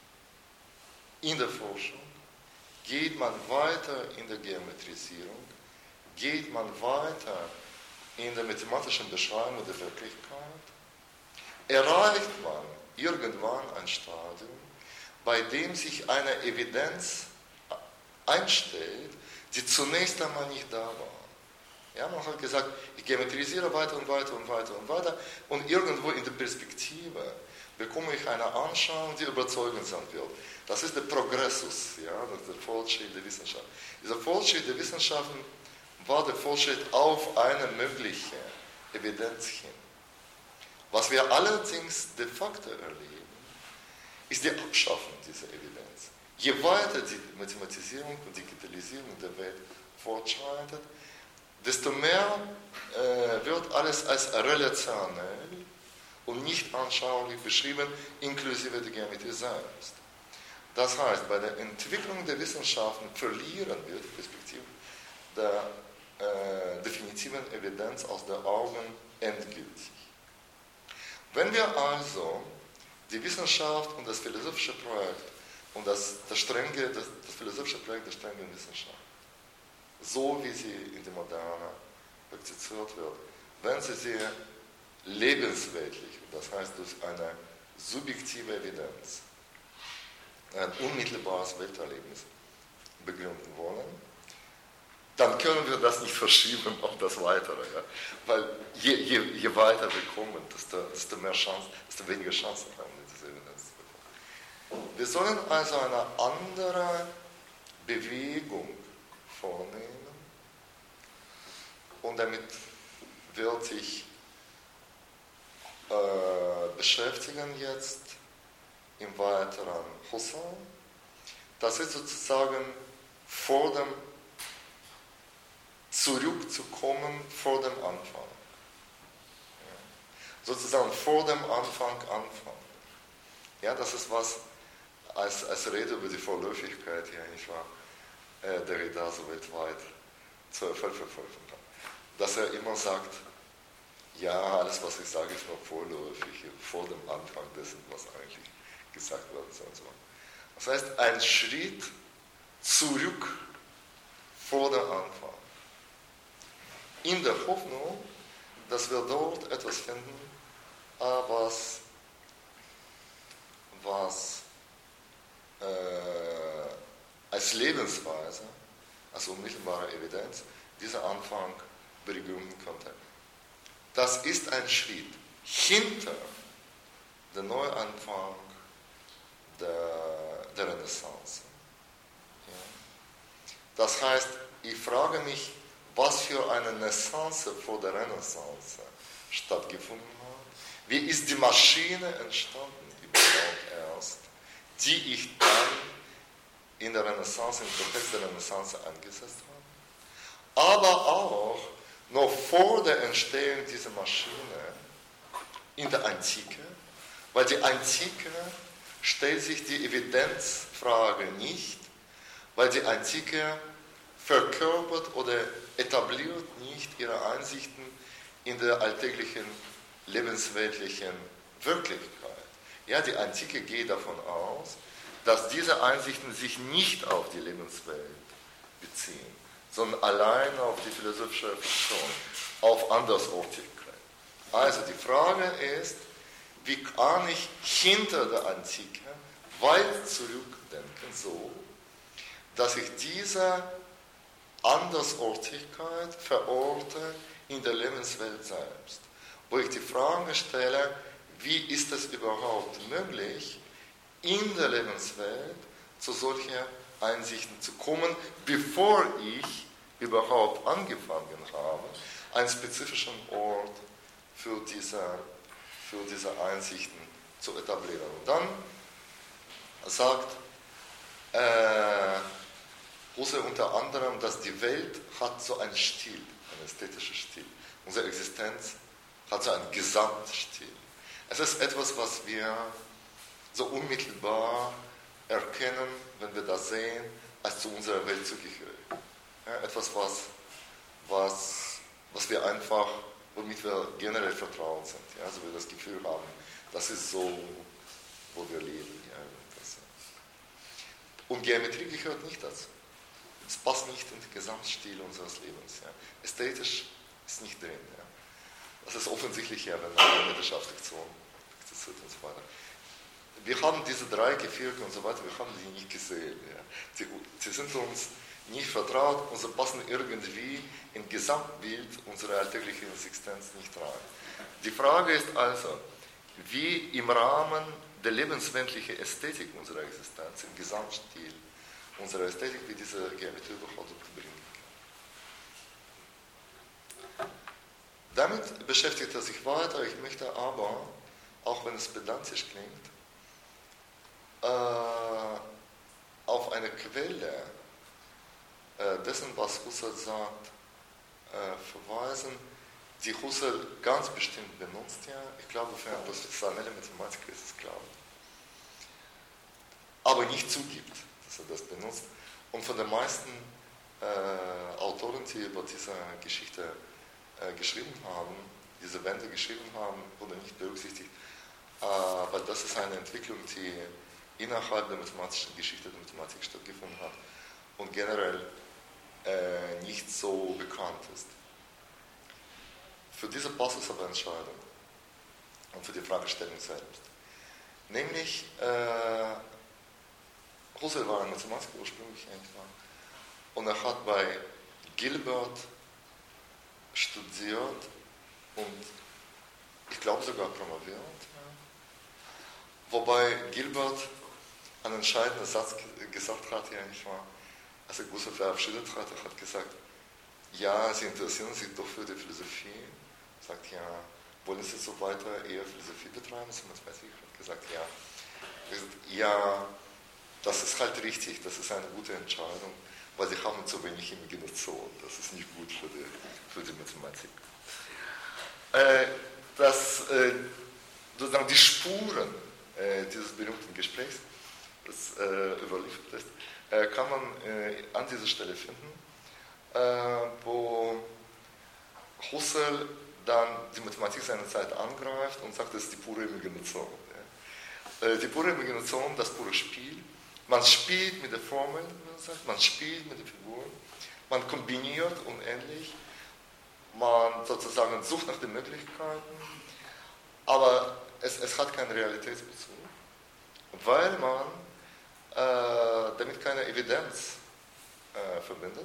in der Forschung, geht man weiter in der Geometrisierung, geht man weiter in der mathematischen Beschreibung der Wirklichkeit, erreicht man irgendwann ein Stadium, bei dem sich eine Evidenz einstellt, die zunächst einmal nicht da war. Ja, man hat gesagt, ich geometrisiere weiter und weiter und weiter und weiter und irgendwo in der Perspektive bekomme ich eine Anschauung, die überzeugend sein wird. Das ist der Progressus, ja, das ist der Fortschritt der Wissenschaft. Dieser Fortschritt der Wissenschaften war der Fortschritt auf eine mögliche Evidenz hin. Was wir allerdings de facto erleben, ist die Abschaffung dieser Evidenz. Je weiter die Mathematisierung und Digitalisierung der Welt fortschreitet, desto mehr äh, wird alles als relationell und nicht anschaulich beschrieben, inklusive der Geometrie selbst. Das heißt, bei der Entwicklung der Wissenschaften verlieren wir die Perspektive der äh, definitiven Evidenz aus den Augen endgültig. Wenn wir also die Wissenschaft und das philosophische Projekt und das, das, strenge, das, das philosophische Projekt der strengen Wissenschaft, so wie sie in der Moderne praktiziert wird, wenn sie sie lebensweltlich, das heißt durch eine subjektive Evidenz, ein unmittelbares Welterlebnis begründen wollen, dann können wir das nicht verschieben auf das Weitere. Ja? Weil je, je, je weiter wir kommen, desto, desto mehr Chance, desto weniger Chancen haben wir, diese Evidenz zu bekommen. Wir sollen also eine andere Bewegung vornehmen und damit wird sich äh, beschäftigen jetzt im weiteren Husserl. Das ist sozusagen vor dem zurückzukommen vor dem Anfang. Ja. Sozusagen vor dem Anfang Anfang. Ja, das ist was als, als Rede über die Vorläufigkeit hier, nicht wahr, äh, der Derrida so weltweit zu Erfolg verfolgen kann. Dass er immer sagt, ja, alles was ich sage ist nur vorläufig, vor dem Anfang dessen, was eigentlich gesagt werden soll. Das heißt, ein Schritt zurück vor dem Anfang. In der Hoffnung, dass wir dort etwas finden, was, was äh, als Lebensweise, als unmittelbare Evidenz, diesen Anfang begründen könnte. Das ist ein Schritt hinter dem Neuanfang der, der Renaissance. Ja. Das heißt, ich frage mich, was für eine Renaissance vor der Renaissance stattgefunden hat. Wie ist die Maschine entstanden, überhaupt erst, die ich dann in der Renaissance, im Kontext der Renaissance eingesetzt habe? aber auch noch vor der Entstehung dieser Maschine in der Antike, weil die Antike stellt sich die Evidenzfrage nicht, weil die Antike verkörpert oder etabliert nicht ihre Einsichten in der alltäglichen lebensweltlichen Wirklichkeit. Ja, die Antike geht davon aus, dass diese Einsichten sich nicht auf die Lebenswelt beziehen, sondern allein auf die philosophische Fiktion, auf Andersartigkeit. Also die Frage ist, wie kann ich hinter der Antike weit zurückdenken, so, dass ich diese Andersartigkeit verorte in der Lebenswelt selbst, wo ich die Frage stelle, wie ist es überhaupt möglich, in der Lebenswelt zu solchen Einsichten zu kommen, bevor ich überhaupt angefangen habe, einen spezifischen Ort für diese, für diese Einsichten zu etablieren. Und dann sagt äh, Husserl unter anderem, dass die Welt hat so einen Stil, einen ästhetischen Stil. Unsere Existenz hat so einen Gesamtstil. Es ist etwas, was wir so unmittelbar erkennen, wenn wir das sehen, als zu unserer Welt zugehörig. Ja, etwas, was, was, was wir einfach, womit wir generell vertraut sind. Ja, also wir das Gefühl haben, das ist so, wo wir leben. Ja, das, und Geometrie gehört nicht dazu. Es passt nicht in den Gesamtstil unseres Lebens. Ja. Ästhetisch ist nicht drin. Ja. Das ist offensichtlich ja, wenn man geometrische Abstraktion und so weiter. Wir haben diese drei Gefilde und so weiter, wir haben sie nicht gesehen. Ja. Sie, sie sind uns nicht vertraut und sie passen irgendwie im Gesamtbild unserer alltäglichen Existenz nicht rein. Die Frage ist also, wie im Rahmen der lebensweltlichen Ästhetik unserer Existenz, im Gesamtstil unserer Ästhetik, wie diese Geometrie überhaupt bringen kann. Damit beschäftigt er sich weiter. Ich möchte aber, auch wenn es pedantisch klingt, äh, auf eine Quelle äh, dessen, was Husserl sagt, äh, verweisen, die Husserl ganz bestimmt benutzt. Ja. Ich glaube, für einen professionelle Mathematiker ist es klar. Aber nicht zugibt, dass er das benutzt. Und von den meisten äh, Autoren, die über diese Geschichte äh, geschrieben haben, diese Wende geschrieben haben, wurde nicht berücksichtigt, äh, weil das ist eine Entwicklung, die innerhalb der mathematischen Geschichte der Mathematik stattgefunden hat und generell äh, nicht so bekannt ist. Für diese Passus aber entscheidend und für die Fragestellung selbst. Nämlich, äh, Husserl war ein Mathematiker ursprünglich irgendwann und er hat bei Gilbert studiert und ich glaube sogar promoviert. Ja. Wobei Gilbert einen entscheidenden Satz gesagt hat, ja, nicht wahr? Als er Husserl verabschiedet hat, er hat gesagt, ja, Sie interessieren sich doch für die Philosophie. Er sagt, ja, wollen Sie so weiter eher Philosophie betreiben? Sie hat gesagt, ja. Er sagt, ja, das ist halt richtig, das ist eine gute Entscheidung, weil Sie haben zu wenig Imagination. Das ist nicht gut für die, für die Mathematik. Äh, das, äh, sozusagen die Spuren äh, dieses berühmten Gesprächs, das äh, überliefert ist, äh, kann man äh, an dieser Stelle finden, äh, wo Husserl dann die Mathematik seiner Zeit angreift und sagt, das ist die pure Imagination. Ja. Äh, die pure Imagination, das pure Spiel. Man spielt mit der Formel, man spielt mit den Figuren, man kombiniert unendlich, man sozusagen sucht nach den Möglichkeiten, aber es, es hat keinen Realitätsbezug, weil man äh, damit keine Evidenz äh, verbindet,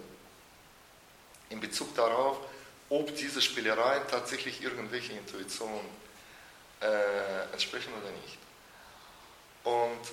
in Bezug darauf, ob diese Spielereien tatsächlich irgendwelche Intuitionen äh, entsprechen oder nicht. Und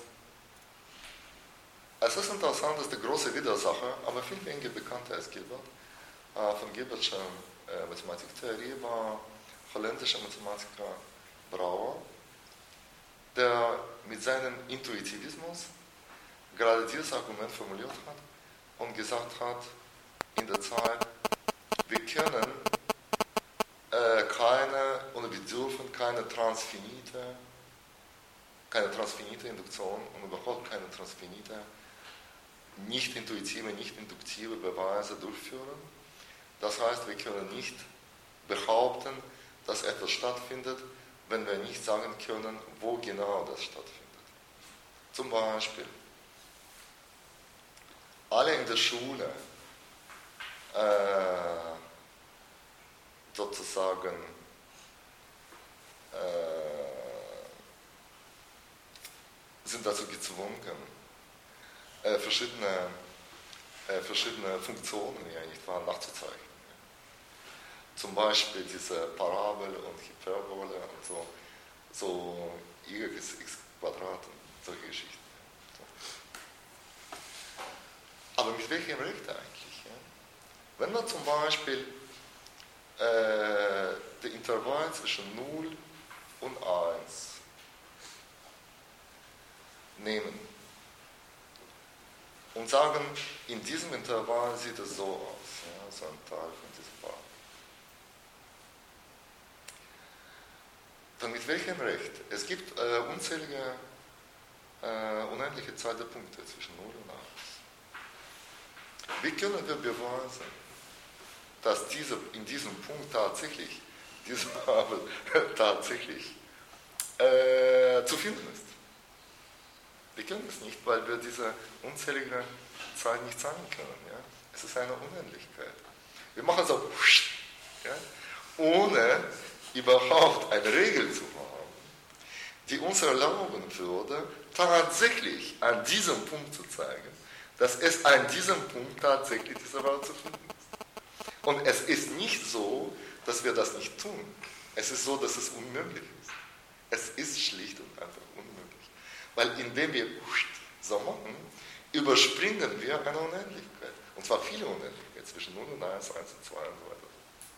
es ist interessant, dass die große Widersacher, aber viel weniger bekannter als Gilbert, äh, von Gilbert'scher äh, Mathematiktheorie war holländischer Mathematiker Brouwer, der mit seinem Intuitivismus gerade dieses Argument formuliert hat und gesagt hat, in der Zeit, wir können äh, keine, oder wir dürfen keine transfinite, keine transfinite Induktion und überhaupt keine transfinite, nicht intuitive, nicht induktive Beweise durchführen. Das heißt, wir können nicht behaupten, dass etwas stattfindet, wenn wir nicht sagen können, wo genau das stattfindet. Zum Beispiel, alle in der Schule äh, sozusagen äh, sind dazu gezwungen, äh, verschiedene, äh, verschiedene Funktionen ja, nicht wahr, nachzuzeichnen. Ja. Zum Beispiel diese Parabel und Hyperbole und so, so y ist x Quadrat und solche Geschichten. Aber mit welchem Recht eigentlich? Ja? Wenn wir zum Beispiel äh, das Intervall zwischen null und eins nehmen und sagen, in diesem Intervall sieht es so aus, ja? So ein Teil von diesem Ball. Dann mit welchem Recht? Es gibt äh, unzählige, äh, unendliche Zeitpunkte zwischen null und eins. Wie können wir beweisen, dass diese, in diesem Punkt tatsächlich, diese Parabel tatsächlich äh, zu finden ist? Wir können es nicht, weil wir diese unzählige Zeit nicht zeigen können. Ja? Es ist eine Unendlichkeit. Wir machen so, ja? Ohne überhaupt eine Regel zu haben, die uns erlauben würde, tatsächlich an diesem Punkt zu zeigen, dass es an diesem Punkt tatsächlich dieser Welt zu finden ist. Und es ist nicht so, dass wir das nicht tun. Es ist so, dass es unmöglich ist. Es ist schlicht und einfach unmöglich. Weil indem wir so machen, überspringen wir eine Unendlichkeit. Und zwar viele Unendlichkeiten, zwischen null und eins, eins und zwei und so weiter.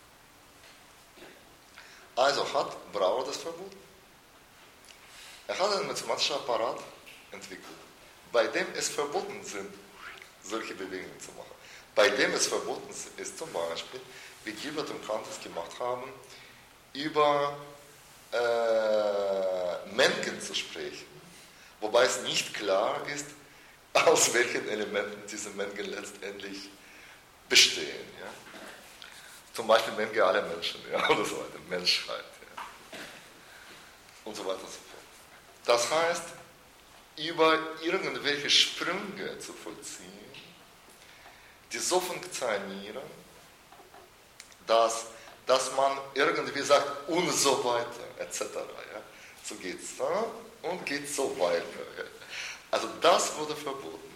Also hat Brauer das verboten. Er hat einen mathematischen Apparat entwickelt, bei dem es verboten sind, solche Bewegungen zu machen. Bei dem es verboten ist zum Beispiel, wie Gilbert und Kant es gemacht haben, über äh, Mengen zu sprechen, wobei es nicht klar ist, aus welchen Elementen diese Mengen letztendlich bestehen. Ja? Zum Beispiel Menge aller Menschen, ja, oder so weiter, Menschheit. Ja? Und so weiter und so fort. Das heißt, über irgendwelche Sprünge zu vollziehen, die so funktionieren, dass, dass man irgendwie sagt, und so weiter, et cetera. Ja? So geht es da und geht so weiter. Ja? Also das wurde verboten.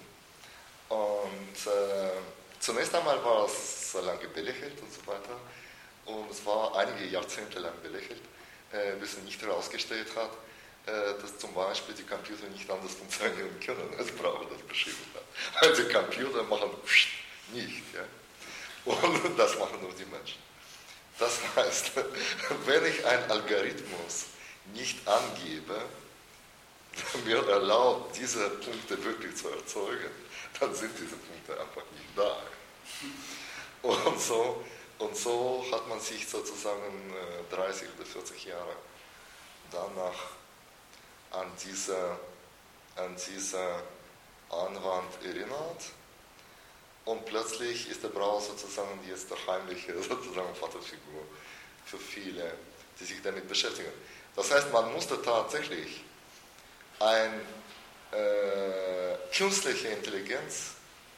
Und äh, zunächst einmal war es so lange belächelt und so weiter. Und es war einige Jahrzehnte lang belächelt, äh, bis sich nicht herausgestellt hat, äh, dass zum Beispiel die Computer nicht anders funktionieren können, als Brauer das beschrieben hat. Also die Computer machen nicht. Ja? Und das machen nur die Menschen. Das heißt, wenn ich einen Algorithmus nicht angebe, der mir erlaubt, diese Punkte wirklich zu erzeugen, dann sind diese Punkte einfach nicht da. Und so, und so hat man sich sozusagen dreißig oder vierzig Jahre danach an diese, an diese Anwand erinnert. Und plötzlich ist der Brauer sozusagen jetzt der heimliche sozusagen Vaterfigur für viele, die sich damit beschäftigen. Das heißt, man musste tatsächlich eine äh, künstliche Intelligenz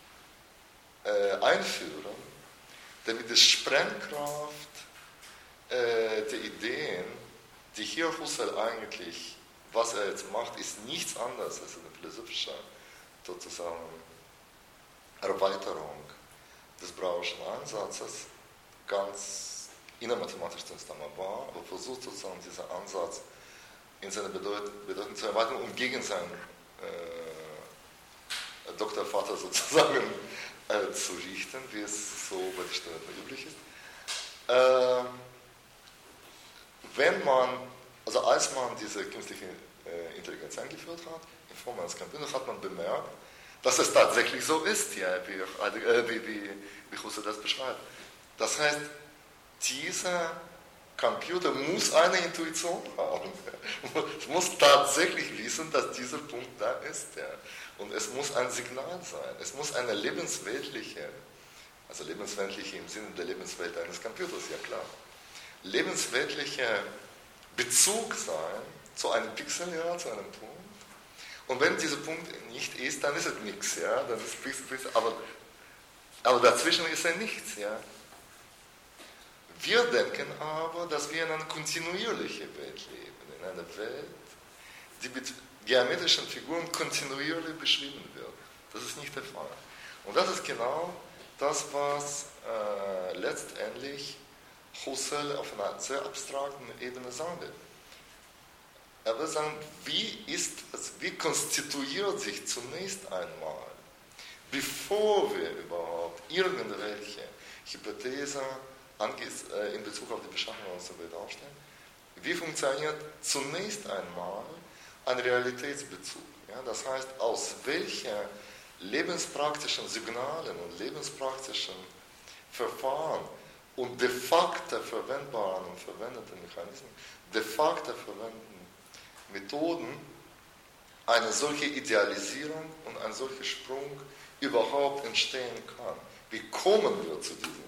äh, einführen, damit die Sprengkraft äh, der Ideen, die hier Husserl eigentlich, was er jetzt macht, ist nichts anderes als eine philosophische sozusagen Erweiterung des Brauerschen Ansatzes, ganz innermathematisch zunächst einmal war, aber versucht sozusagen diesen Ansatz in seiner Bedeut- Bedeutung zu erweitern und gegen seinen äh, Doktorvater sozusagen äh, zu richten, wie es so bei den Studenten üblich ist. Äh, wenn man, also als man diese künstliche äh, Intelligenz eingeführt hat, in Form eines Computers, hat man bemerkt, dass es tatsächlich so ist, ja, wie, äh, wie, wie, wie Husserl das beschreibt. Das heißt, dieser Computer muss eine Intuition haben. Es muss tatsächlich wissen, dass dieser Punkt da ist. Ja. Und es muss ein Signal sein. Es muss eine lebensweltliche, also lebensweltliche im Sinne der Lebenswelt eines Computers, ja klar, lebensweltlicher Bezug sein zu einem Pixel, ja, zu einem Punkt. Und wenn dieser Punkt nicht ist, dann ist es nichts. Ja. Dann ist Pixel, Pixel, aber, aber dazwischen ist er nichts. Ja. Wir denken aber, dass wir in einer kontinuierlichen Welt leben, in einer Welt, die mit geometrischen Figuren kontinuierlich beschrieben wird. Das ist nicht der Fall. Und das ist genau das, was äh, letztendlich Husserl auf einer sehr abstrakten Ebene sagen will. Er will sagen, wie, ist, wie konstituiert sich zunächst einmal, bevor wir überhaupt irgendwelche Hypothese in Bezug auf die Beschaffung und so weiter aufstellen, wie funktioniert zunächst einmal ein Realitätsbezug? Ja, das heißt, aus welchen lebenspraktischen Signalen und lebenspraktischen Verfahren und de facto verwendbaren und verwendeten Mechanismen, de facto verwendeten Methoden eine solche Idealisierung und ein solcher Sprung überhaupt entstehen kann. Wie kommen wir zu diesem?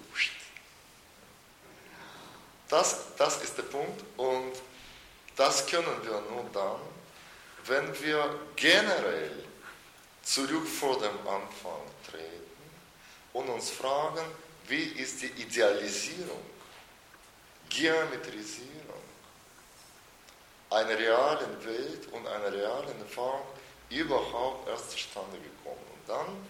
Das, das ist der Punkt und das können wir nur dann, wenn wir generell zurück vor dem Anfang treten und uns fragen, wie ist die Idealisierung, Geometrisierung einer realen Welt und einer realen Erfahrung überhaupt erst zustande gekommen. Und dann,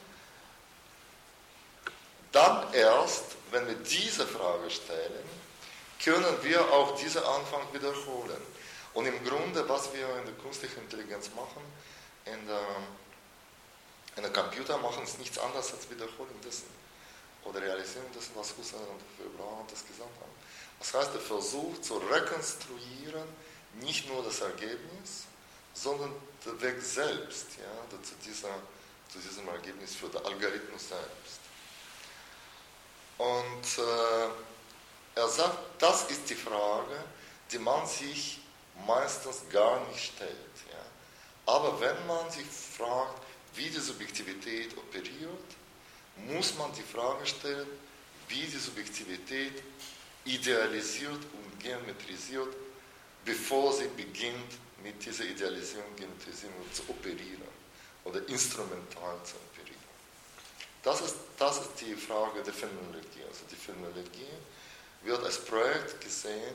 dann erst, wenn wir diese Frage stellen, können wir auch diesen Anfang wiederholen. Und im Grunde, was wir in der künstlichen Intelligenz machen, in der, in der Computer machen, ist nichts anderes als Wiederholung dessen oder Realisierung dessen, was Husserl und Februar das gesagt haben. Das heißt, der Versuch zu rekonstruieren, nicht nur das Ergebnis, sondern der Weg selbst, ja, zu, dieser, zu diesem Ergebnis für den Algorithmus selbst. Und äh, er sagt, das ist die Frage, die man sich meistens gar nicht stellt. Ja. Aber wenn man sich fragt, wie die Subjektivität operiert, muss man die Frage stellen, wie die Subjektivität idealisiert und geometrisiert, bevor sie beginnt, mit dieser Idealisierung und Geometrisierung zu operieren oder instrumental zu operieren. Das ist, das ist die Frage der Phänomenologie. Also die Phänomenologie wird als Projekt gesehen,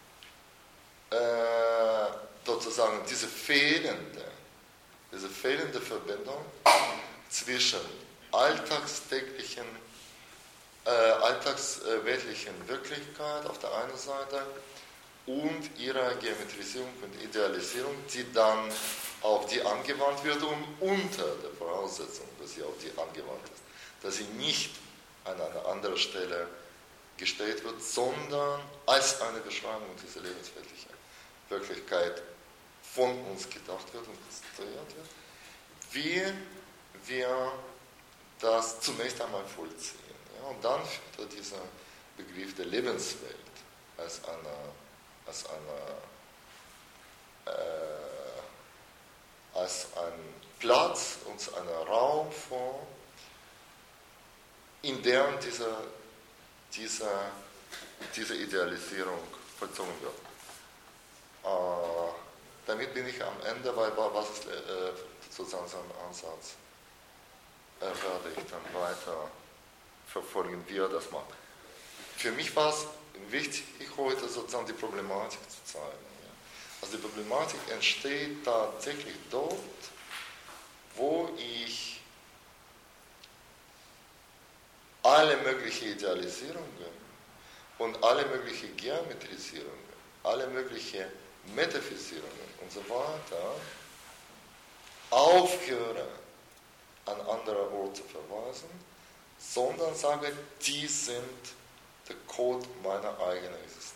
äh, sozusagen diese fehlende, diese fehlende Verbindung zwischen alltagstäglichen, äh, alltagsweltlichen Wirklichkeit auf der einen Seite und ihrer Geometrisierung und Idealisierung, die dann auf die angewandt wird und unter der Voraussetzung, dass sie auf die angewandt ist, dass sie nicht an einer anderen Stelle gestellt wird, sondern als eine Beschreibung dieser lebensweltlichen Wirklichkeit von uns gedacht wird und konstruiert wird, wie wir das zunächst einmal vollziehen. Ja, und dann führt dieser Begriff der Lebenswelt als, eine, als, eine, äh, als ein Platz und einen Raum vor, in dem diese, diese, diese Idealisierung vollzogen wird. Äh, damit bin ich am Ende, weil was ist äh, sozusagen sein Ansatz? Äh, werde ich dann weiter verfolgen, wie er das macht. Für mich war es wichtig, heute sozusagen die Problematik zu zeigen. Ja. Also die Problematik entsteht tatsächlich dort, wo ich alle möglichen Idealisierungen und alle möglichen Geometrisierungen, alle möglichen Metaphysierungen und so weiter aufhöre, an andere Orte zu verweisen, sondern sage, die sind der Code meiner eigenen Existenz.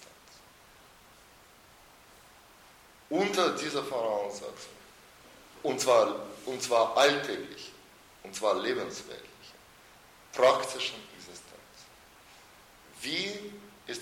Unter dieser Voraussetzung, und zwar, und zwar alltäglich, und zwar lebensweltlich, praktischen Existenz. Wie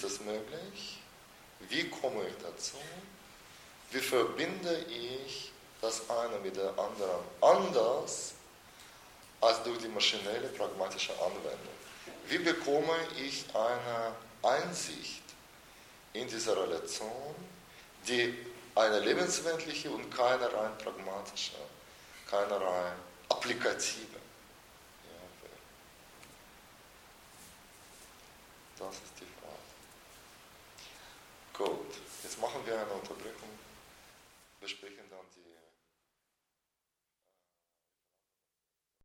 ist das möglich? Wie komme ich dazu? Wie verbinde ich das eine mit der anderen anders als durch die maschinelle pragmatische Anwendung? Wie bekomme ich eine Einsicht in diese Relation, die eine lebensweltliche und keine rein pragmatische, keine rein applikative. Ja, das ist die Frage. Gut, jetzt machen wir eine Unterbrechung. Wir sprechen dann die